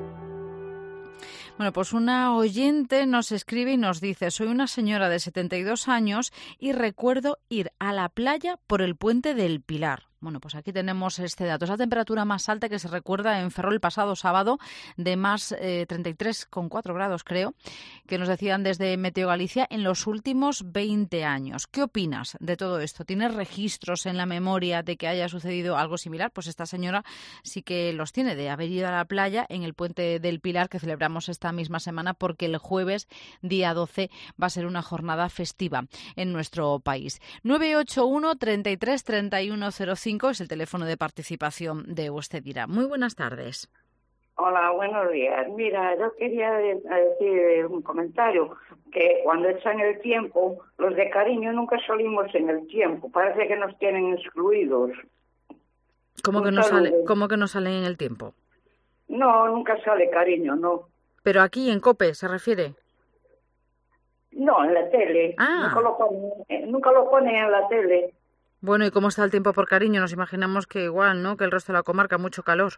Speaker 1: Bueno, pues una oyente nos escribe y nos dice: soy una señora de 72 años y recuerdo ir a la playa por el puente del Pilar. Bueno, pues aquí tenemos este dato. Es la temperatura más alta que se recuerda en Ferrol el pasado sábado, de más 33,4 grados, creo, que nos decían desde Meteo Galicia en los últimos 20 años. ¿Qué opinas de todo esto? ¿Tienes registros en la memoria de que haya sucedido algo similar? Pues esta señora sí que los tiene, de haber ido a la playa en el puente del Pilar, que celebramos esta misma semana, porque el jueves, día 12, va a ser una jornada festiva en nuestro país. 981 33 31 05 es el teléfono de participación de Usted Dirá. Muy buenas tardes.
Speaker 12: Hola, buenos días. Mira, yo quería decir un comentario, que cuando echan el tiempo, los de Cariño nunca salimos en el tiempo, parece que nos tienen excluidos.
Speaker 1: ¿Cómo que no salen en el tiempo?
Speaker 12: No, nunca sale Cariño, no.
Speaker 1: ¿Pero aquí en COPE se refiere?
Speaker 12: No, en la tele.
Speaker 1: Ah.
Speaker 12: Nunca lo ponen en la tele.
Speaker 1: Bueno, ¿y cómo está el tiempo por Cariño? Nos imaginamos que igual, ¿no? Que el resto de la comarca, mucho calor.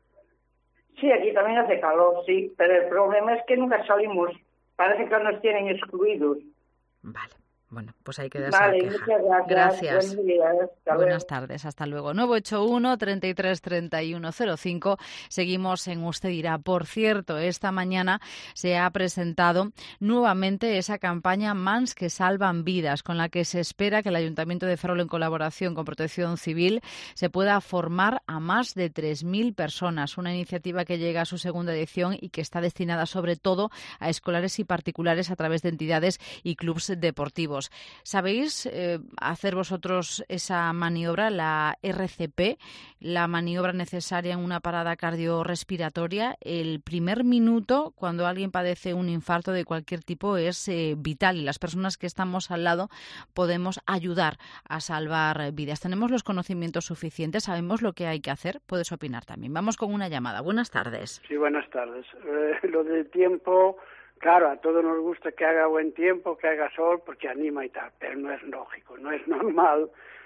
Speaker 12: Sí, aquí también hace calor, sí, pero el problema es que nunca salimos. Parece que nos tienen excluidos.
Speaker 1: Vale. Bueno, pues hay que darse la queja.
Speaker 12: Muchas gracias.
Speaker 1: Buenas tardes, hasta luego. 981 33 31 05. Seguimos en Usted Dirá. Por cierto, esta mañana se ha presentado nuevamente esa campaña Mans que salvan vidas, con la que se espera que el Ayuntamiento de Ferrol, en colaboración con Protección Civil, se pueda formar a más de 3.000 personas. Una iniciativa que llega a su segunda edición y que está destinada sobre todo a escolares y particulares a través de entidades y clubes deportivos. ¿Sabéis hacer vosotros esa maniobra, la RCP, la maniobra necesaria en una parada cardiorrespiratoria? El primer minuto, cuando alguien padece un infarto de cualquier tipo, es vital, y las personas que estamos al lado podemos ayudar a salvar vidas. ¿Tenemos los conocimientos suficientes? ¿Sabemos lo que hay que hacer? Puedes opinar también. Vamos con una llamada. Buenas tardes.
Speaker 13: Sí, buenas tardes. Lo del tiempo... Claro, a todos nos gusta que haga buen tiempo, que haga sol, porque anima y tal, pero no es lógico, no es normal,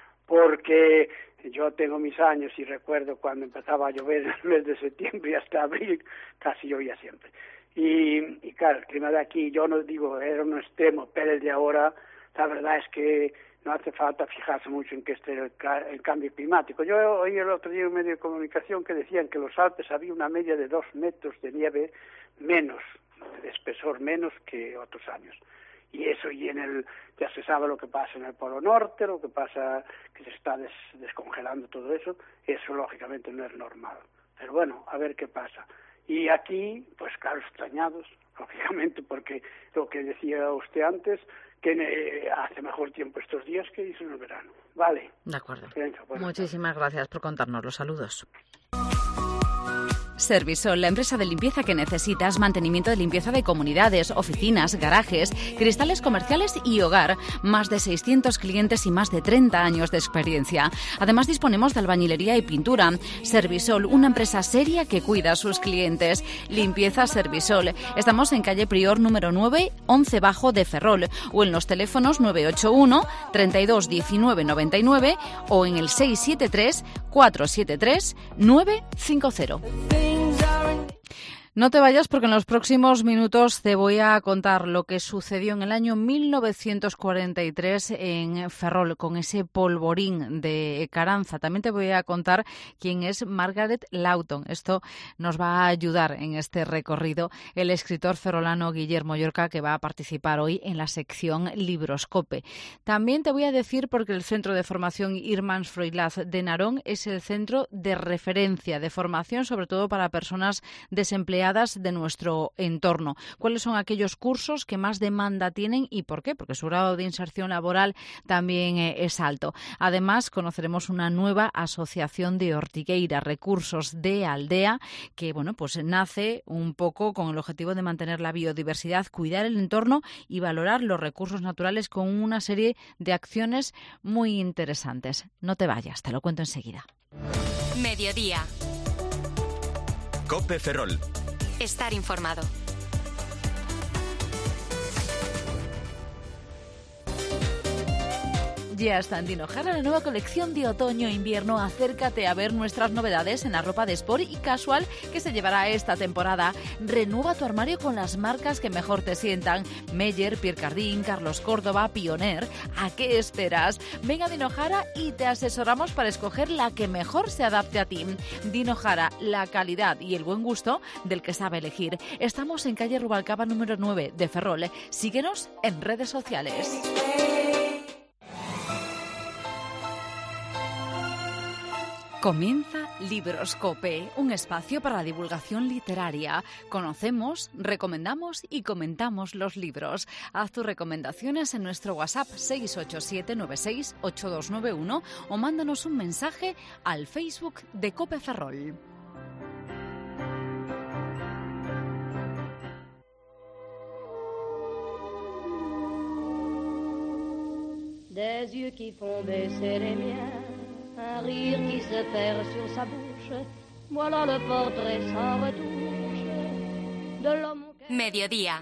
Speaker 13: porque yo tengo mis años y recuerdo cuando empezaba a llover en el mes de septiembre y hasta abril, casi llovía siempre. Y claro, el clima de aquí, yo no digo, era un extremo, pero el de ahora, la verdad es que no hace falta fijarse mucho en que esté el cambio climático. Yo oí el otro día en un medio de comunicación que decían que en los Alpes había una media de 2 metros de nieve menos, de espesor menos que otros años. Y eso, y ya se sabe lo que pasa en el Polo Norte, lo que pasa, que se está descongelando todo eso lógicamente no es normal. Pero bueno, a ver qué pasa. Y aquí, pues claro, extrañados, lógicamente, porque lo que decía usted antes, que hace mejor tiempo estos días que hizo en el verano. Vale.
Speaker 1: De acuerdo.
Speaker 13: Venga,
Speaker 1: muchísimas gracias por contarnos los saludos. Servisol, la empresa de limpieza que necesitas, mantenimiento de limpieza de comunidades, oficinas, garajes, cristales comerciales y hogar. Más de 600 clientes y más de 30 años de experiencia. Además, disponemos de albañilería y pintura. Servisol, una empresa seria que cuida a sus clientes. Limpieza Servisol. Estamos en calle Prior número 9, 11 Bajo de Ferrol, o en los teléfonos 981 32 19 99 o en el 673 473 950. No te vayas, porque en los próximos minutos te voy a contar lo que sucedió en el año 1943 en Ferrol con ese polvorín de Caranza. También te voy a contar quién es Margaret Lawton. Esto nos va a ayudar en este recorrido el escritor ferrolano Guillermo Llorca, que va a participar hoy en la sección Libroscope. También te voy a decir porque el Centro de Formación Irmans Froilaz de Narón es el centro de referencia de formación, sobre todo para personas desempleadas empleadas de nuestro entorno. ¿Cuáles son aquellos cursos que más demanda tienen y por qué? Porque su grado de inserción laboral también es alto. Además, conoceremos una nueva asociación de Ortigueira, Recursos de Aldea, que pues nace un poco con el objetivo de mantener la biodiversidad, cuidar el entorno y valorar los recursos naturales con una serie de acciones muy interesantes. No te vayas, te lo cuento enseguida.
Speaker 7: Mediodía.
Speaker 14: COPE Ferrol.
Speaker 7: Estar informado.
Speaker 1: Ya está en Dinojara la nueva colección de otoño-invierno. Acércate a ver nuestras novedades en la ropa de sport y casual que se llevará esta temporada. Renueva tu armario con las marcas que mejor te sientan. Meyer, Pierre Cardin, Carlos Córdoba, Pioneer. ¿A qué esperas? Ven a Dinojara y te asesoramos para escoger la que mejor se adapte a ti. Dinojara, la calidad y el buen gusto del que sabe elegir. Estamos en calle Rubalcaba número 9 de Ferrol. Síguenos en redes sociales. Comienza Libroscope, un espacio para la divulgación literaria. Conocemos, recomendamos y comentamos los libros. Haz tus recomendaciones en nuestro WhatsApp 687968291 o mándanos un mensaje al Facebook de COPE Ferrol.
Speaker 15: Des yeux qui font baisser les miens, un rire qui se perd sur sa bouche, voilà le portrait sans retouche de l'homme.
Speaker 7: Mediodía.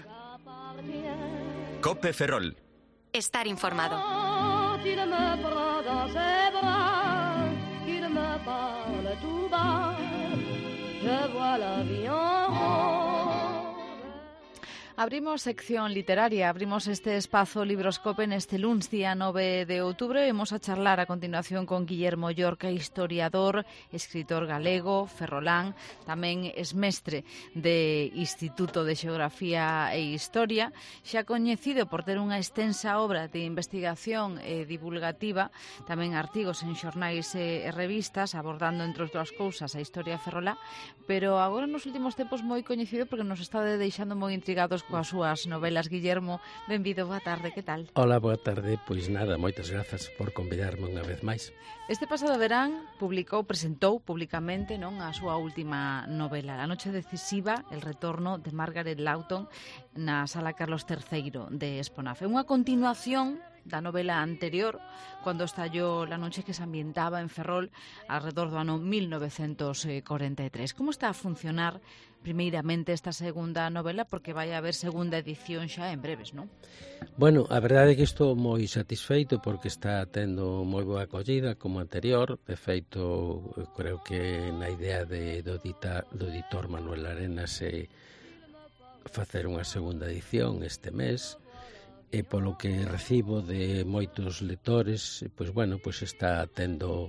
Speaker 14: COPE Ferrol.
Speaker 7: Estar informado.
Speaker 15: Il me prend dans ses bras, il me parle tout bas, je vois la vie en rose.
Speaker 1: Abrimos sección literaria, abrimos este espacio Libroscope en este lunes, día 9 de outubro. Vamos a charlar a continuación con Guillermo Llorca, historiador, escritor galego, ferrolán, tamén es mestre de Instituto de Xeografía e Historia, xa coñecido por ter unha extensa obra de investigación divulgativa, tamén artigos en xornais e revistas, abordando, entre outras cousas, a historia ferrolá, pero agora nos últimos tempos moi coñecido porque nos está deixando moi intrigados coas súas novelas. Guillermo, benvido, boa tarde, que tal?
Speaker 16: Hola, boa tarde, pois nada, moitas grazas por convidarme unha vez máis.
Speaker 1: Este pasado verán presentou publicamente a súa última novela, La noche decisiva, el retorno de Margaret Lawton na Sala Carlos III de Esponafe. Unha continuación da novela anterior, cando estallou la noche, que se ambientaba en Ferrol alrededor do ano 1943. Como está a funcionar primeiramente esta segunda novela, porque vai haber segunda edición xa en breves, non?
Speaker 16: Bueno, a verdade é que estou moi satisfeito porque está tendo moi boa acollida como anterior. De feito, creo que na idea do editor Manuel Arenas é facer unha segunda edición este mes, e polo que recibo de moitos lectores, pois está tendo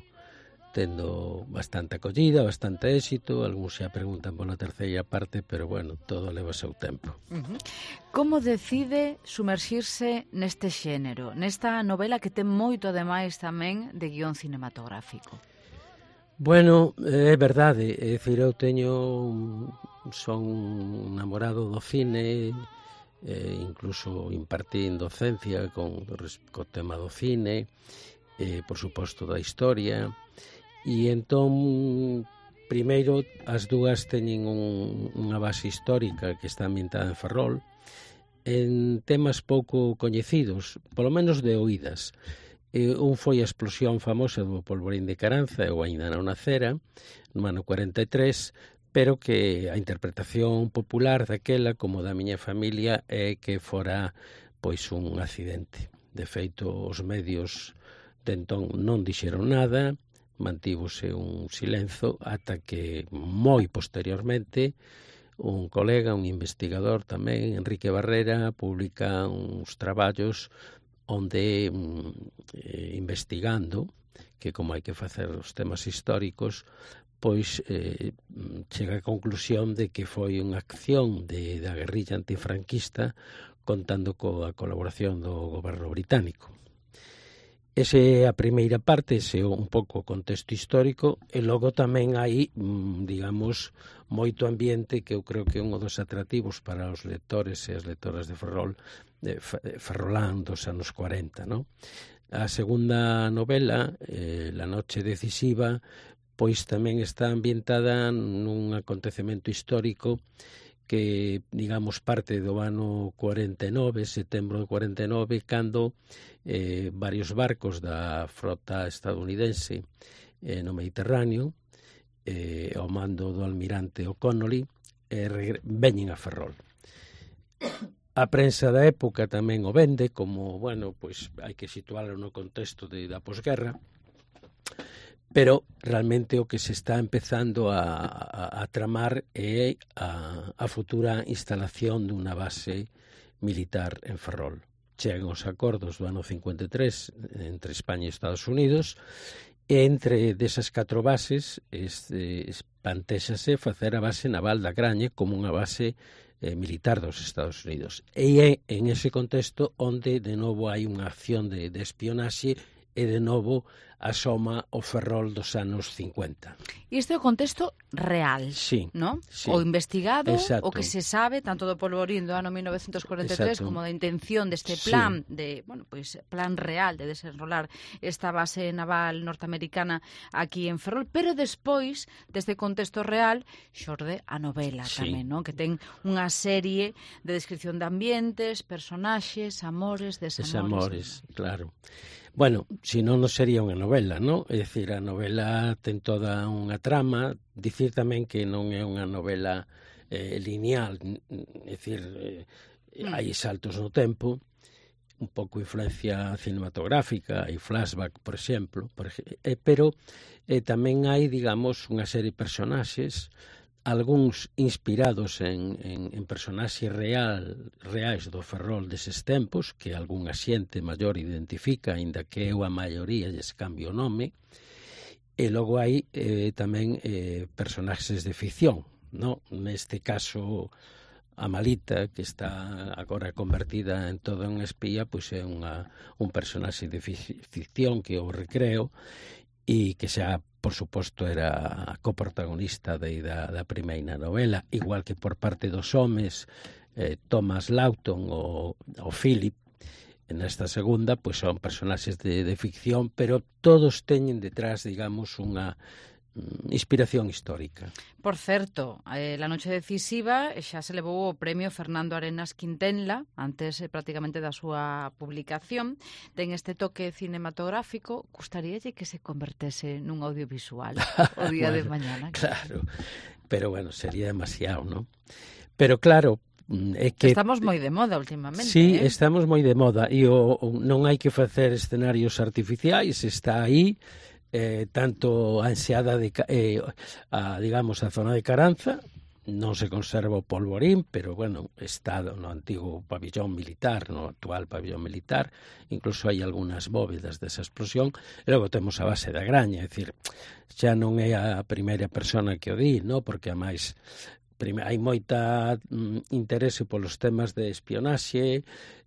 Speaker 16: bastante acollida, bastante éxito. Algúns xa preguntan pola terceira parte, pero todo leva o seu tempo.
Speaker 1: Como decide sumerxirse neste xénero, nesta novela que ten moito ademais tamén de guión cinematográfico?
Speaker 16: Bueno, é verdade, é dicir, eu son un namorado do cine, incluso impartín docencia con tema do cine, por suposto da historia, e entón primeiro as dúas teñen unha base histórica que está ambientada en Ferrol en temas pouco coñecidos, polo menos de oídas. Un foi a explosión famosa do polvorín de Caranza, eu aínda non nacera, no ano 43, pero que a interpretación popular daquela, como da miña familia, é que fora pois un accidente. De feito, os medios de entón non dixeron nada, mantívose un silenzo ata que moi posteriormente un colega, un investigador tamén, Enrique Barrera, publica uns traballos onde investigando, que como hai que facer os temas históricos, pois chega á conclusión de que foi unha acción da guerrilla antifranquista contando coa colaboración do goberno británico. Ese é a primeira parte, ese é un pouco o contexto histórico, e logo tamén hai, digamos, moito ambiente que eu creo que é un dos atractivos para os lectores e as lectoras de Ferrol, de Ferrolán dos anos 40, non? A segunda novela, La noche decisiva, pois tamén está ambientada nun acontecemento histórico que, digamos, parte do ano 49, setembro de 49, cando varios barcos da frota estadounidense no Mediterráneo, ao mando do almirante O'Connolly, veñen a Ferrol. A prensa da época tamén o vende como, bueno, pois hai que situarlo no contexto da posguerra, pero realmente o que se está empezando a tramar é a futura instalación dunha base militar en Ferrol. Chegan os acordos do ano 53 entre España e Estados Unidos, e entre desas 4 bases pantéxase facer a base naval da Graña como unha base militar dos Estados Unidos. E é en ese contexto onde de novo hai unha acción de espionaxe e de novo asoma o Ferrol dos anos 50.
Speaker 1: E este é o contexto real,
Speaker 16: sí,
Speaker 1: ¿no?
Speaker 16: Sí.
Speaker 1: O investigado,
Speaker 16: exacto.
Speaker 1: O que se sabe tanto do polvorín do ano 1943
Speaker 16: exacto.
Speaker 1: como da intención deste plan de, bueno, pois plan real de desenrolar esta base naval norteamericana aquí en Ferrol, pero despois deste contexto real xorde a novela tamén, ¿no? Que ten unha serie de descripción de ambientes, personaxes, amores, desamores.
Speaker 16: Claro. Bueno, se non sería unha novela, non? É dicir, a novela ten toda unha trama, dicir tamén que non é unha novela lineal, é dicir, hai saltos no tempo, un pouco influencia cinematográfica, hai flashback, por exemplo, pero tamén hai, digamos, unha serie de personaxes, algúns inspirados en personaxes reais do Ferrol deses tempos, que algún xente maior identifica, aínda que eu a maioría lles cambio o nome, e logo hai tamén personaxes de ficción, no? Neste caso, Amalita, que está agora convertida en toda unha espía, pois é un personaxe de ficción que é o Recreo, e que xa, por suposto, era a coprotagonista da primeira novela, igual que por parte dos homes, Thomas Lawton ou Philip, nesta segunda, pois son personaxes de ficción, pero todos teñen detrás, digamos, unha inspiración histórica.
Speaker 1: Por certo, La noche decisiva xa se levou o premio Fernando Arenas Quintenla, antes prácticamente da súa publicación. Ten este toque cinematográfico. Gustaríalle que se convertese nun audiovisual o día de mañana.
Speaker 16: Claro, pero bueno, sería demasiado, ¿no? Pero claro, é que
Speaker 1: estamos moi de moda últimamente.
Speaker 16: Sí, estamos moi de moda e non hai que facer escenarios artificiais, está aí. Tanto a enseada digamos, a zona de Caranza, non se conserva o polvorín, pero, bueno, está no antigo pabillón militar, no actual pabillón militar, incluso hai algunhas bóvedas desa explosión, e logo temos a base da Graña, é dicir, xa non é a primeira persona que o di, no? Porque, a máis, hai moita interese polos temas de espionaxe,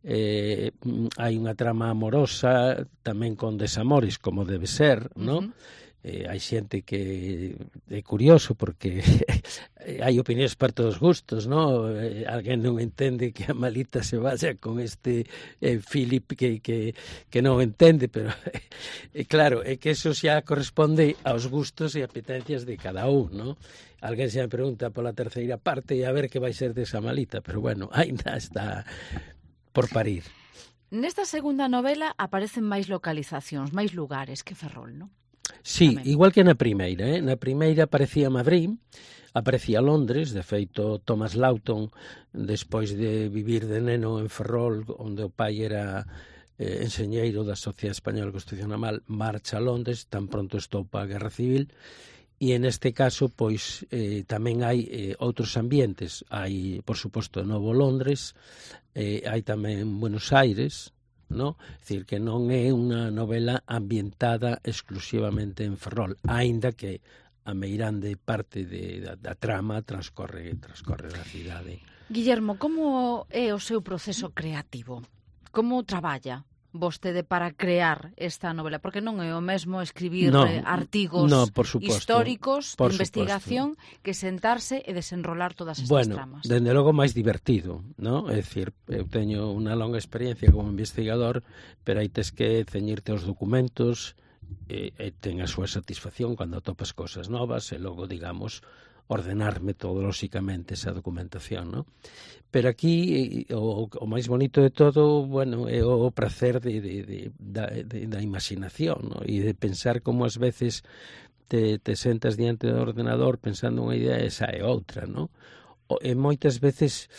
Speaker 16: hai unha trama amorosa tamén con desamores, como debe ser, non? Hai xente que é curioso porque hai opinións para todos os gustos, non? Alguén non entende que a Malita se vaya con este Philip que non entende, pero claro, é que eso xa corresponde aos gustos e apetencias de cada un, non? Alguén xa me pregunta pola terceira parte e a ver que vai ser desa Malita, pero bueno, ainda está por parir.
Speaker 1: Nesta segunda novela aparecen máis localizacións, máis lugares que Ferrol, non?
Speaker 16: Sí, tamén. Igual que na primeira, Na primeira aparecía Madrid, aparecía Londres, de feito Thomas Lawton, despois de vivir de neno en Ferrol, onde o pai era enxeñeiro da Sociedade Española Constitucional, marcha a Londres, tan pronto estopa a Guerra Civil, e neste caso, pois, tamén hai outros ambientes. Hai, por suposto, Novo Londres, hai tamén Buenos Aires, no? É dicir, que non é unha novela ambientada exclusivamente en Ferrol, aínda que a meirande parte da trama transcorre na cidade.
Speaker 1: Guillermo, como é o seu proceso creativo? Como traballa? vostede para crear esta novela? Porque non é o mesmo escribir artigos históricos de investigación que sentarse e desenrolar todas estas tramas.
Speaker 16: Bueno, dende logo máis divertido, non? É dicir, eu teño unha longa experiencia como investigador, pero aí tes que ceñirte aos documentos e ten a súa satisfacción cando atopas cosas novas e logo, digamos, ordenar metodolóxicamente esa documentación, non? Pero aquí o máis bonito de todo, bueno, é o prazer da imaginación, non? E de pensar como ás veces te sentas diante do ordenador pensando unha idea e sae outra, non? E moitas veces,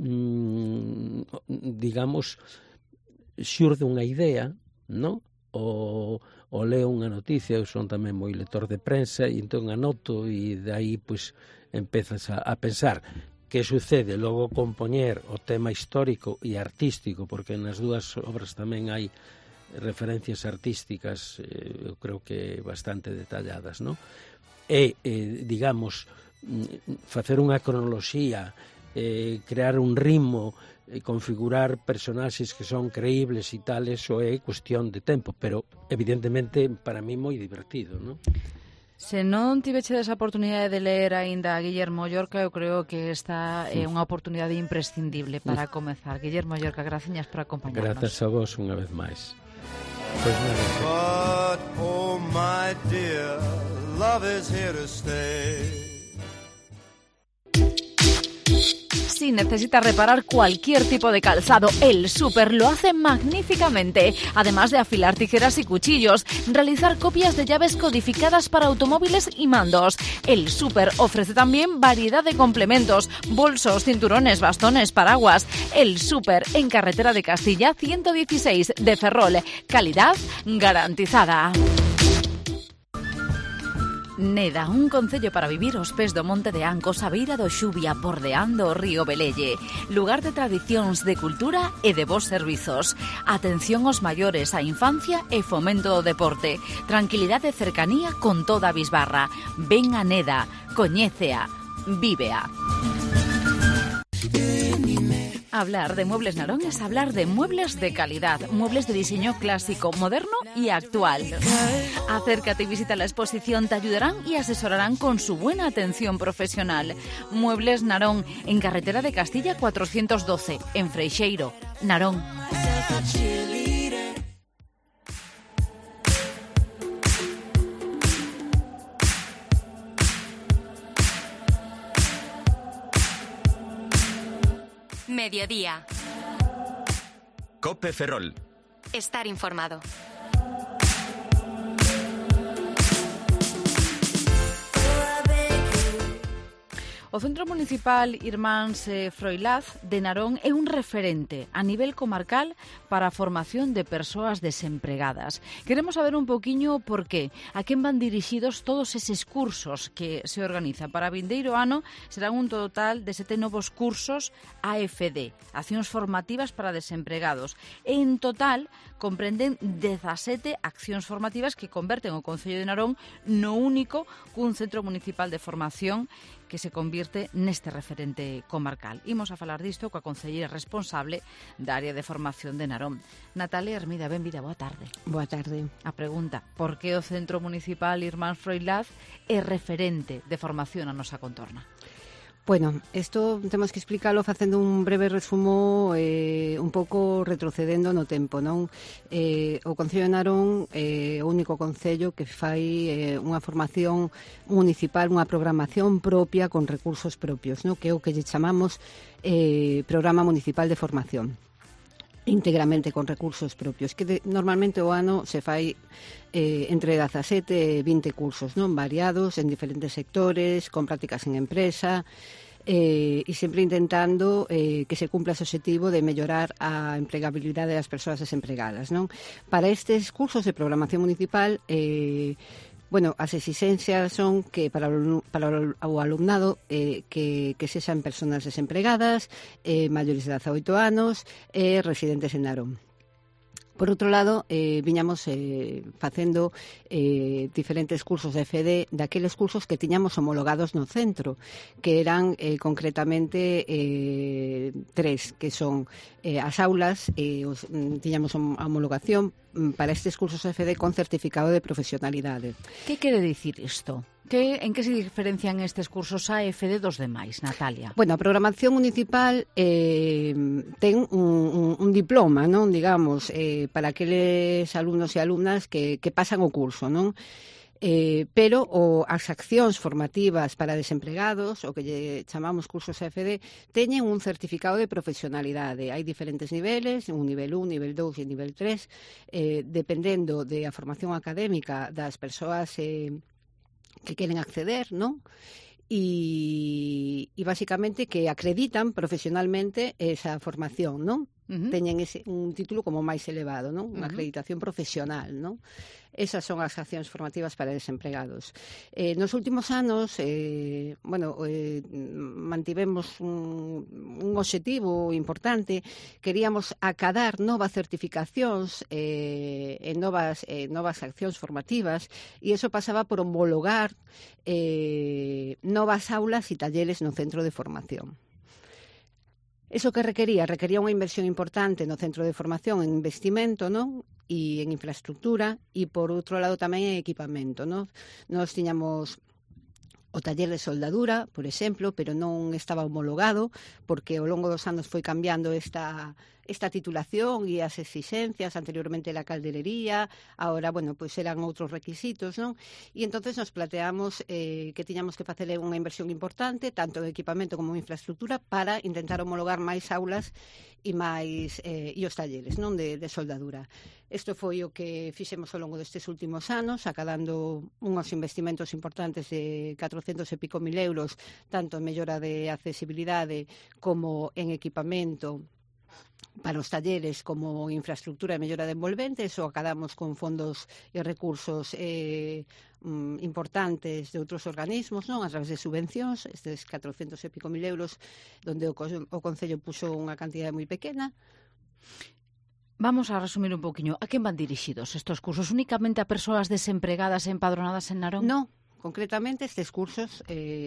Speaker 16: digamos, xurde unha idea, non? O leo unha noticia, eu son tamén moi lector de prensa, e entón anoto e dai, pois, empezas a pensar que sucede, logo compoñer o tema histórico e artístico, porque nas dúas obras tamén hai referencias artísticas, eu creo que bastante detalladas, non? E, digamos, facer unha cronoloxía, crear un ritmo, configurar personaxes que son creíbles e tal, eso é cuestión de tempo, pero evidentemente para mí moi divertido, non?
Speaker 1: Se non tivechedes a oportunidade de ler aínda a Guillermo Llorca, eu creo que esta é unha oportunidade imprescindible para comezar. Guillermo Llorca, graciñas por acompañarnos.
Speaker 16: Grazas a vos unha vez máis. Pues nada.
Speaker 14: But, oh my dear, love is here to stay.
Speaker 1: Si necesita reparar cualquier tipo de calzado, El Súper lo hace magníficamente. Además de afilar tijeras y cuchillos, realizar copias de llaves codificadas para automóviles y mandos. El Súper ofrece también variedad de complementos, bolsos, cinturones, bastones, paraguas. El Súper en Carretera de Castilla 116 de Ferrol. Calidad garantizada. Neda, un concello para vivir aos pés do Monte de Ancos, a beira do Xubia, bordeando o río Velelle. Lugar de tradicións, de cultura e de bons servizos. Atención aos maiores, a infancia e fomento do deporte. Tranquilidade e cercanía con toda a bisbarra. Ven a Neda, coñécea, vívea. Hablar de Muebles Narón es hablar de muebles de calidad, muebles de diseño clásico, moderno y actual. Acércate y visita la exposición, te ayudarán y asesorarán con su buena atención profesional. Muebles Narón, en Carretera de Castilla 412, en Freixeiro, Narón.
Speaker 7: Mediodía.
Speaker 17: Cope Ferrol.
Speaker 7: Estar informado.
Speaker 1: O Centro Municipal Irmáns Froilaz de Narón é un referente a nivel comarcal para a formación de persoas desempregadas. Queremos saber un poquiño por qué, a quen van dirixidos todos eses cursos que se organizan. Para vindeiro ano serán un total de 7 novos cursos AFD, accións formativas para desempregados. E en total comprenden 17 accións formativas que converten o Concello de Narón no único cun centro municipal de formación que se convirte neste referente comarcal. Imos a falar disto coa concelleira responsable da área de formación de Narón. Natalia Hermida, benvida, boa tarde.
Speaker 18: Boa tarde.
Speaker 1: A pregunta, por que o Centro Municipal Irmáns Froilaz é referente de formación na nosa contorna?
Speaker 18: Bueno, isto temos que explicarlo facendo un breve resumo un pouco retrocedendo no tempo, non? O Concello de Narón é o único concello que fai unha formación municipal, unha programación propia con recursos propios, non? Que é o que lle chamamos Programa Municipal de Formación, íntegramente con recursos propios, que normalmente o ano se fai entre 17 e 20 cursos, non, variados en diferentes sectores, con prácticas en empresa, e sempre intentando que se cumpla ese objetivo de mellorar a empregabilidade das persoas desempregadas, non? Para estes cursos de programación municipal, bueno, as exixencias son que para o alumnado que sexan persoas desempregadas, maiores de 18 anos e residentes en Narón. Por outro lado, viñamos facendo diferentes cursos de FD daqueles cursos que tiñamos homologados no centro, que eran concretamente 3, que son as aulas, tiñamos a homologación para estes cursos FD con certificado de profesionalidade.
Speaker 1: Que quere dicir isto? En que se diferencian estes cursos AFD dos demais, Natalia?
Speaker 18: Bueno, a programación municipal ten un diploma, non, digamos, para aqueles alumnos e alumnas que pasan o curso, non? Pero as accións formativas para desempregados, o que lle chamamos cursos AFD, teñen un certificado de profesionalidade. Hai diferentes niveles, un nivel 1, nivel 2 e nivel 3, dependendo da formación académica das persoas que queren acceder, non? E basicamente que acreditan profesionalmente esa formación, non? Teñen un título como máis elevado, non? Unha acreditación profesional, non? Esas son as accións formativas para desempregados. Nos últimos anos, mantivemos un obxectivo importante. Queríamos acadar novas certificacións e novas accións formativas, e iso pasaba por homologar novas aulas e talleres no centro de formación. Eso que requería unha inversión importante no centro de formación en investimento, non? E en infraestructura, e por outro lado tamén en equipamento, non? Nós tiñamos o taller de soldadura, por exemplo, pero non estaba homologado, porque ao longo dos anos foi cambiando esta titulación e as exixencias, anteriormente la calderería, agora, pois eran outros requisitos, non? E entonces nos planteamos que tiñamos que facer unha inversión importante, tanto en equipamento como en infraestructura, para intentar homologar máis aulas e os talleres, non, de soldadura. Isto foi o que fixemos ao longo destes últimos anos, acadando unhos investimentos importantes de 400 e pico mil euros, tanto en mellora de accesibilidade como en equipamento para os talleres, como infraestructura e mellora de envolventes, o acadamos con fondos e recursos importantes de outros organismos, non, a través de subvencións, estes 400 e pico mil euros, onde o Concello puxo unha cantidade moi pequena.
Speaker 1: Vamos a resumir un poquinho. A quen van dirixidos estos cursos? Únicamente a persoas desempregadas e empadronadas en Narón?
Speaker 18: No, concretamente estes cursos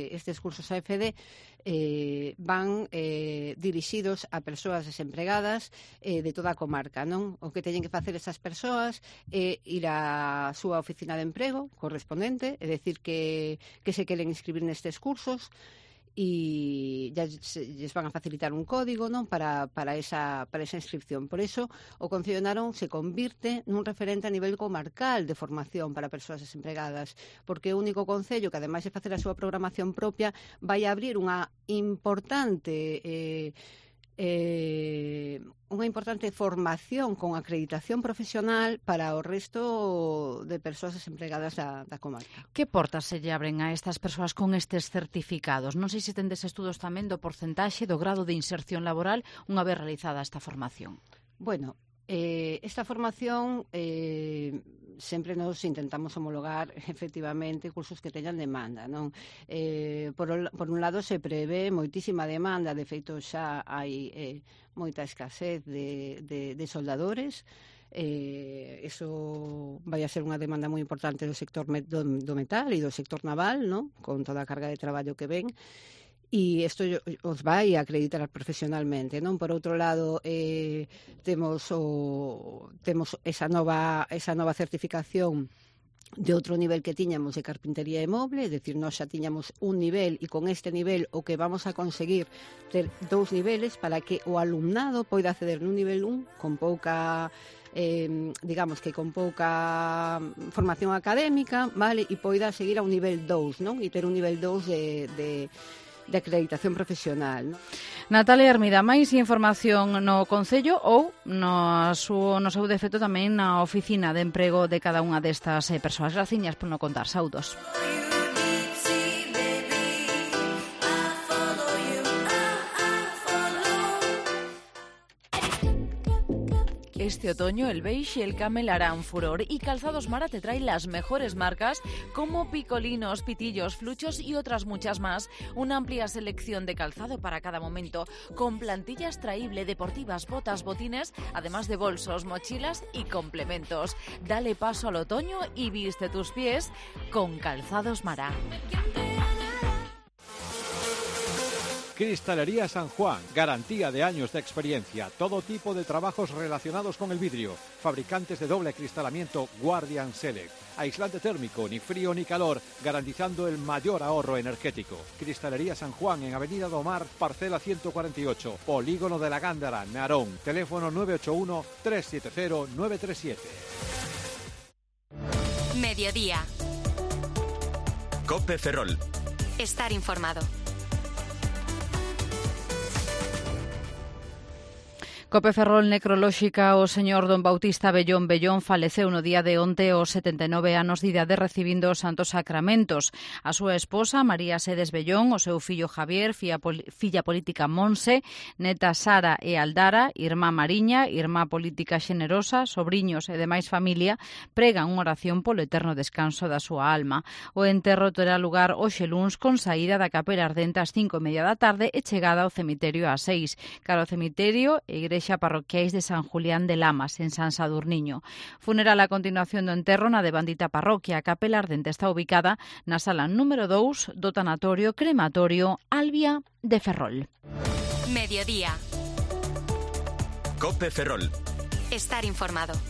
Speaker 18: AFD van dirixidos a persoas desempregadas de toda a comarca, non? O que teñen que facer esas persoas é ir á súa oficina de emprego correspondente, é dicir que se queren inscribir nestes cursos, e lles van a facilitar un código, non, para esa inscripción. Por eso, o Concello de Narón se convirte nun referente a nivel comarcal de formación para persoas desempregadas, porque é o único concello que, ademais de facer a súa programación propia, vai a abrir unha importante formación con acreditación profesional para o resto de persoas desempregadas da comarca.
Speaker 1: Que portas se lle abren a estas persoas con estes certificados? Non sei se tendes estudos tamén do porcentaxe do grado de inserción laboral unha vez realizada esta formación.
Speaker 18: Bueno, esta formación sempre nos intentamos homologar efectivamente cursos que teñan demanda, non? Por un lado se prevé moitísima demanda, de feito xa hai moita escasez de soldadores. Eso vai a ser unha demanda moi importante do sector do metal e do sector naval, non? Con toda a carga de traballo que ven. E isto os vai a acreditar profesionalmente, non? Por outro lado, temos esa nova certificación de outro nivel que tiñamos de carpintería e moble, é dicir, nós xa tiñamos un nivel e con este nivel o que vamos a conseguir ter 2 niveles para que o alumnado poida acceder nun nivel 1 con pouca digamos que con pouca formación académica, vale, e poida seguir a un nivel 2, non? E ter un nivel 2 de acreditación profesional, non?
Speaker 1: Natalia Hermida, máis información no Concello ou no seu defecto tamén na oficina de emprego de cada unha destas persoas. Graciñas por non contar. Saúdos. Este otoño el beige y el camel harán furor y Calzados Mara te trae las mejores marcas como picolinos, pitillos, fluchos y otras muchas más. Una amplia selección de calzado para cada momento, con plantilla extraíble, deportivas, botas, botines, además de bolsos, mochilas y complementos. Dale paso al otoño y viste tus pies con Calzados Mara.
Speaker 4: Cristalería San Juan, garantía de años de experiencia, todo tipo de trabajos relacionados con el vidrio, fabricantes de doble acristalamiento Guardian Select, aislante térmico, ni frío ni calor, garantizando el mayor ahorro energético. Cristalería San Juan en Avenida Domar, parcela 148, Polígono de la Gándara, Narón, teléfono 981-370-937.
Speaker 7: Mediodía.
Speaker 17: COPE Ferrol.
Speaker 7: Estar informado.
Speaker 1: Cope Ferrol necrolóxica, o señor don Bautista Bellón faleceu no día de onte aos 79 anos de idade recibindo os santos sacramentos. A súa esposa, María Sedes Bellón, o seu fillo Javier, filla política Monse, neta Sara e Aldara, irmá Mariña, irmá política Xenerosa, sobriños e demais familia, pregan unha oración polo eterno descanso da súa alma. O enterro terá lugar hoxe luns con saída da capela ardente ás 5:30 da tarde e chegada ao cemiterio ás 6. Cara ao cemiterio, igrexa parroquiais de San Julián de Lamas, en San Sadurniño. Funeral a continuación do enterro na devandita parroquia. A capela ardente está ubicada na sala número 2 do tanatorio crematorio Albia de Ferrol.
Speaker 7: Mediodía.
Speaker 17: COPE Ferrol.
Speaker 7: Estar informado.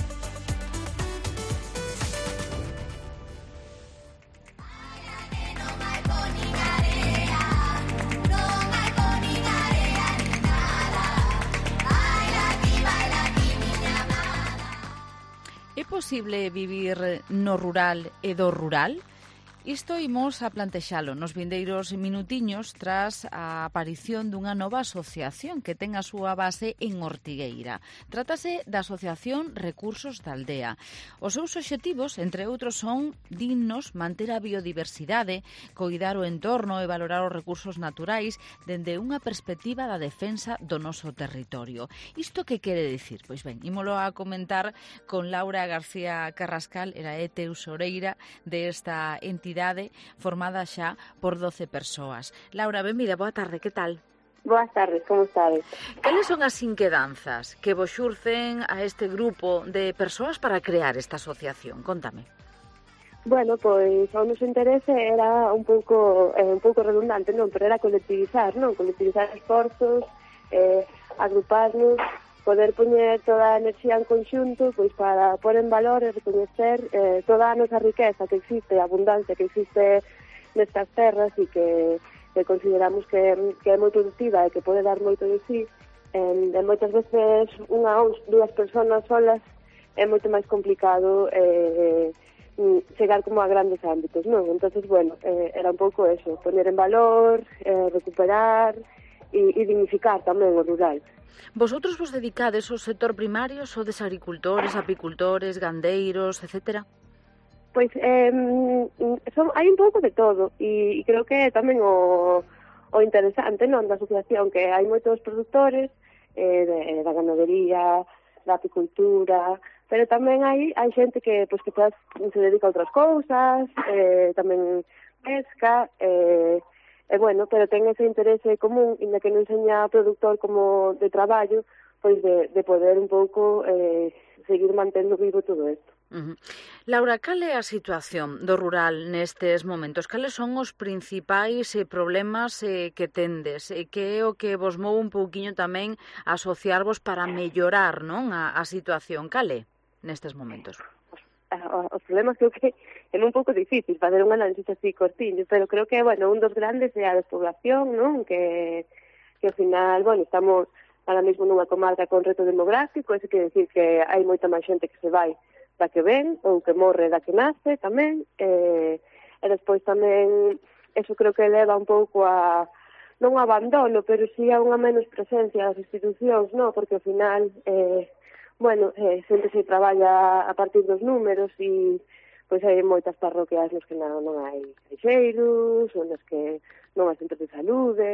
Speaker 1: É posible vivir no rural e do rural? Isto imos a plantexalo nos vindeiros minutiños tras a aparición dunha nova asociación que ten a súa base en Ortigueira. Trátase da Asociación Recursos da Aldea. Os seus obxectivos, entre outros, son dignos, manter a biodiversidade, coidar o entorno e valorar os recursos naturais dende unha perspectiva da defensa do noso territorio. Isto que quere dicir? Pois ben, ímolo a comentar con Laura García Carrascal, era tesoureira desta entidade formada xa por 12 persoas. Laura, benvida, boa tarde, que tal?
Speaker 19: Boas tardes, como estades?
Speaker 1: Cales son as inquedanzas que vos xurcen a este grupo de persoas para crear esta asociación? Contame.
Speaker 19: Bueno, pois o noso interese era un pouco redundante, non, pero era colectivizar, non? Colectivizar esforzos, agruparnos, poder poñer toda a enerxía en conxunto pois para pôr en valor e recoñecer toda a nosa riqueza que existe, a abundancia que existe nestas terras e que consideramos que é moi productiva e que pode dar moito de sí. E moitas veces unha ou dúas persoas solas é moito máis complicado chegar como a grandes ámbitos, non? Entonces, bueno, era un pouco eso, poñer en valor, recuperar e dignificar tamén o rural.
Speaker 1: Vosotros vos dedicades ao sector primario, sodes agricultores, apicultores, gandeiros, etcétera?
Speaker 19: Pois hai un pouco de todo e creo que tamén o interesante, non, da asociación, que hai moitos produtores da ganadería, da apicultura, pero tamén hai xente que se dedica a outras cousas, tamén pesca, bueno, pero ten ese interese común, inda que non seña produtor como de traballo, pois de poder un pouco seguir mantendo vivo todo isto.
Speaker 1: Laura, cal é a situación do rural nestes momentos? Cales son os principais problemas que tendes? Que é o que vos move un pouquiño tamén a asociarvos para mellorar, non, a situación? Cal é nestes momentos?
Speaker 19: Os problemas creo que é un pouco difícil facer un análisis así cortiño, pero creo que, bueno, un dos grandes é a despoblación, non? Que ao final, bueno, estamos ahora mesmo nunha comarca con reto demográfico, eso quere decir que hai moita máis xente que se vai da que ven, ou que morre da que nace tamén, e despois tamén, eso creo que leva un pouco a, non a abandono, pero sí a unha menos presencia das institucións, non? Porque ao final, bueno, sempre se traballa a partir dos números e pois hai moitas parroquias nos que non hai caixeiros, ou nos que non hai centros de saúde,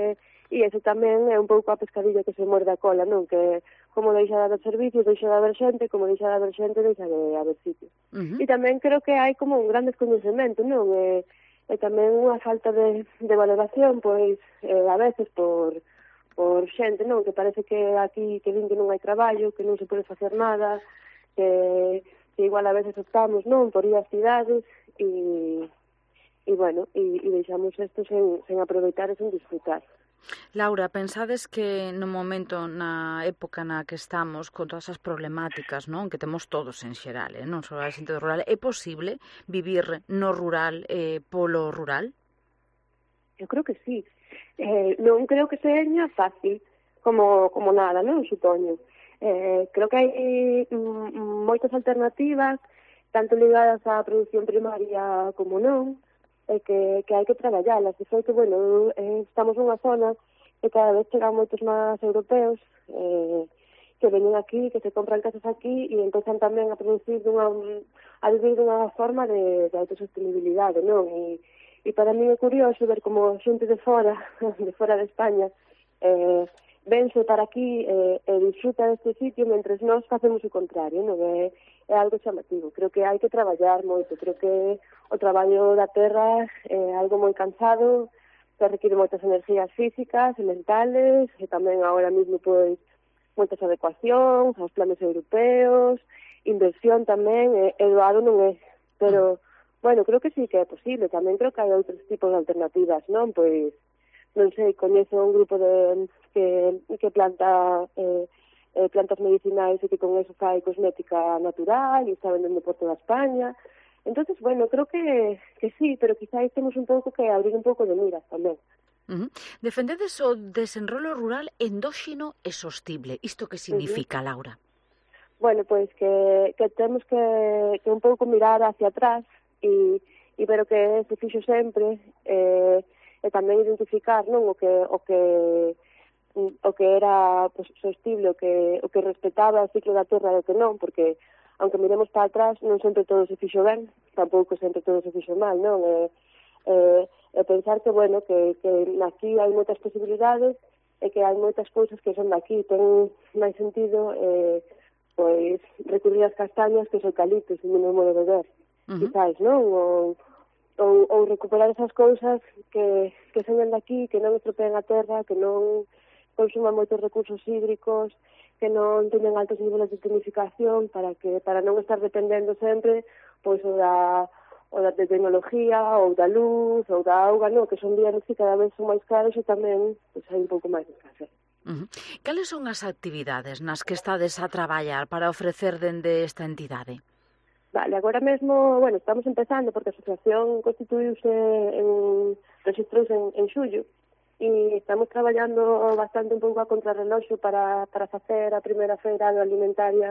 Speaker 19: E iso tamén é un pouco a pescadilla que se morde a cola, non? Que como deixa de haber servicios, deixa de haber xente, como deixa de haber xente, deixa de haber sitios. E tamén creo que hai como un gran descoñecemento, non? E tamén unha falta de valoración, pois, a veces por xente, non? Que parece que aquí que din que non hai traballo, que non se pode facer nada, que igual a veces optamos, non? Por ir ás cidades e bueno, e deixamos isto sen aproveitar e sen disfrutar.
Speaker 1: Laura, pensades que no momento, na época na que estamos, con todas as problemáticas, non, que temos todos en xeral, non só a xente do rural, é posible vivir no rural polo rural?
Speaker 19: Eu creo que sí. Non creo que seña fácil, como nada, non, supoño. Creo que hai moitas alternativas, tanto ligadas á produción primaria como non, que hai que traballalas. De feito, bueno, estamos nunha zona que cada vez chegan moitos máis europeos que veñen aquí, que se compran casas aquí e empezan tamén a producir a vivir dunha forma de autosostenibilidade, non? E para mí é curioso ver como xente de fora de España vense para aquí e disfruta deste sitio mentres nós facemos o contrario, non? É algo chamativo. Creo que hai que traballar moito. Creo que o traballo da terra é algo moi cansado, que requiere moitas energías físicas e mentales, e tamén agora mesmo pois moitas adecuacións aos planes europeos, inversión tamén, e doado non é. Pero, bueno, creo que sí que é posible. Tamén creo que hai outros tipos de alternativas, non? Pois, non sei, coñezo un grupo que planta plantas medicinais e que con eso fai cosmética natural e está vendendo por toda España. Entonces, bueno, creo que sí, pero quizás temos un pouco que abrir un pouco de miras tamén.
Speaker 1: Defendedes o desenrolo rural endóxeno e sostible. Isto que significa, Laura?
Speaker 19: Bueno, pois que temos que un pouco mirar hacia atrás e ver o que se fixo sempre e tamén identificar, non, o que era pues, sostible, o que respetaba o ciclo da terra e o que non, porque aunque miremos para atrás non sempre todo se fixo ben, tampouco sempre todo se fixo mal, non? E pensar que, bueno, que aquí hai moitas posibilidades e que hai moitas cousas que son daqui, ten máis sentido pois recurrir ás castañas que os eucaliptos, en meu modo de ver, quizás, non? Ou recuperar esas cousas que señan daqui, que non estropean a terra, que non consuman moitos recursos hídricos, que non teñan altos niveles de tecnificación para non estar dependendo sempre pois o da tecnología, ou da luz, ou da auga, non, que son bienes que cada vez son máis caros e tamén pois, hai un pouco máis de escasez.
Speaker 1: Cales son as actividades nas que estades a traballar para ofrecer dende esta entidade?
Speaker 19: Vale, agora mesmo, bueno, estamos empezando porque a asociación registrouse en xullo e estamos traballando bastante un pouco a contrarreloxo para facer a primeira feira agroalimentaria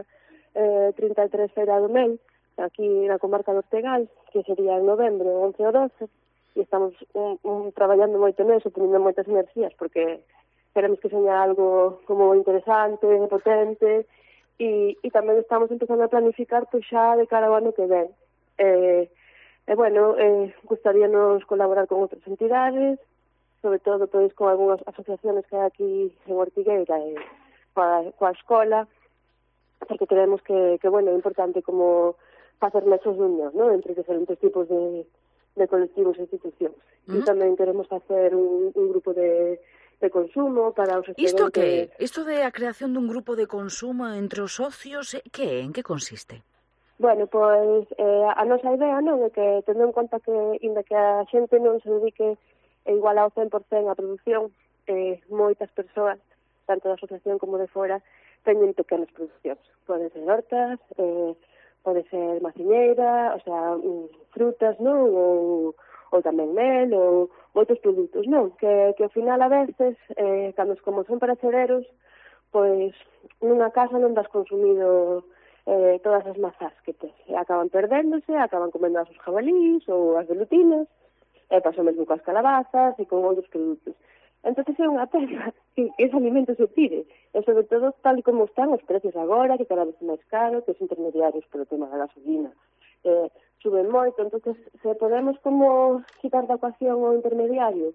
Speaker 19: 33 Feira do Mel aquí na comarca do Ortegal, que sería en novembro, 11 ou 12, e estamos traballando moito neso, teniendo moitas enerxías porque queremos que seña algo como interesante, potente. E tamén estamos empezando a planificar pois xa de cara ao ano que ven. Bueno, gustaríanos colaborar con outras entidades, sobre todo pois con algunhas asociaciones que hai aquí en Ortigueira e coa escola, porque creemos que bueno, é importante como facer nexos de unión, ¿no? Entre diferentes tipos de colectivos e institucións. E tamén queremos facer un grupo de consumo para os estudantes.
Speaker 1: Isto que? Isto de a creación dun grupo de consumo entre os socios, que en que consiste?
Speaker 19: Bueno, pois a nosa idea non é que, tendo en conta que inda que a xente non se dedique igual ao 100% a produción, moitas persoas, tanto da asociación como de fora, teñen pequenas produccións. Poden ser hortas, pode ser maciñeira, o sea, frutas, non? Ou tamén mel, ou moitos produtos, non? Que ao final a veces, cando como son paracereros, pois nunha casa non das consumido todas as mazás que tes. Acaban perdéndose, acaban comendo as jabalís ou as velutinas, pasou mesmo coas calabazas e con outros produtos. Entón é unha pena que ese alimento se tire, e sobre todo tal como están os precios agora, que cada vez é máis caro, que os intermediarios polo tema da gasolina suben moito. Entón, se podemos como quitar da ecuación o intermediario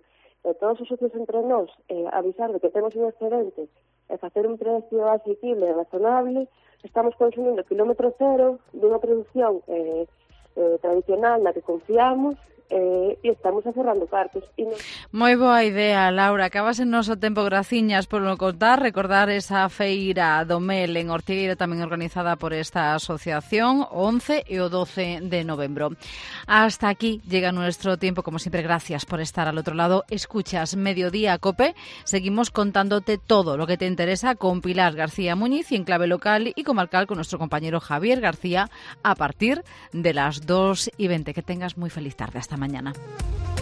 Speaker 19: todos os socios entre nós avisar de que temos un excedente e facer un precio asequible e razonable, estamos consumindo kilómetro cero dunha produción tradicional na que confiamos e estamos aforrando cartos.
Speaker 1: Moi boa idea, Laura. Acabas en noso tempo, graciñas por no contar. Recordar esa feira do Mel en Ortigueira, tamén organizada por esta asociación, o 11 e o 12 de novembro. Hasta aquí llega nuestro tiempo. Como siempre, gracias por estar al otro lado. Escuchas Mediodía Cope. Seguimos contándote todo lo que te interesa con Pilar García Muñiz y en clave local y comarcal con nuestro compañero Javier García a partir de las 2:20. Que tengas muy feliz tarde. Hasta mañana.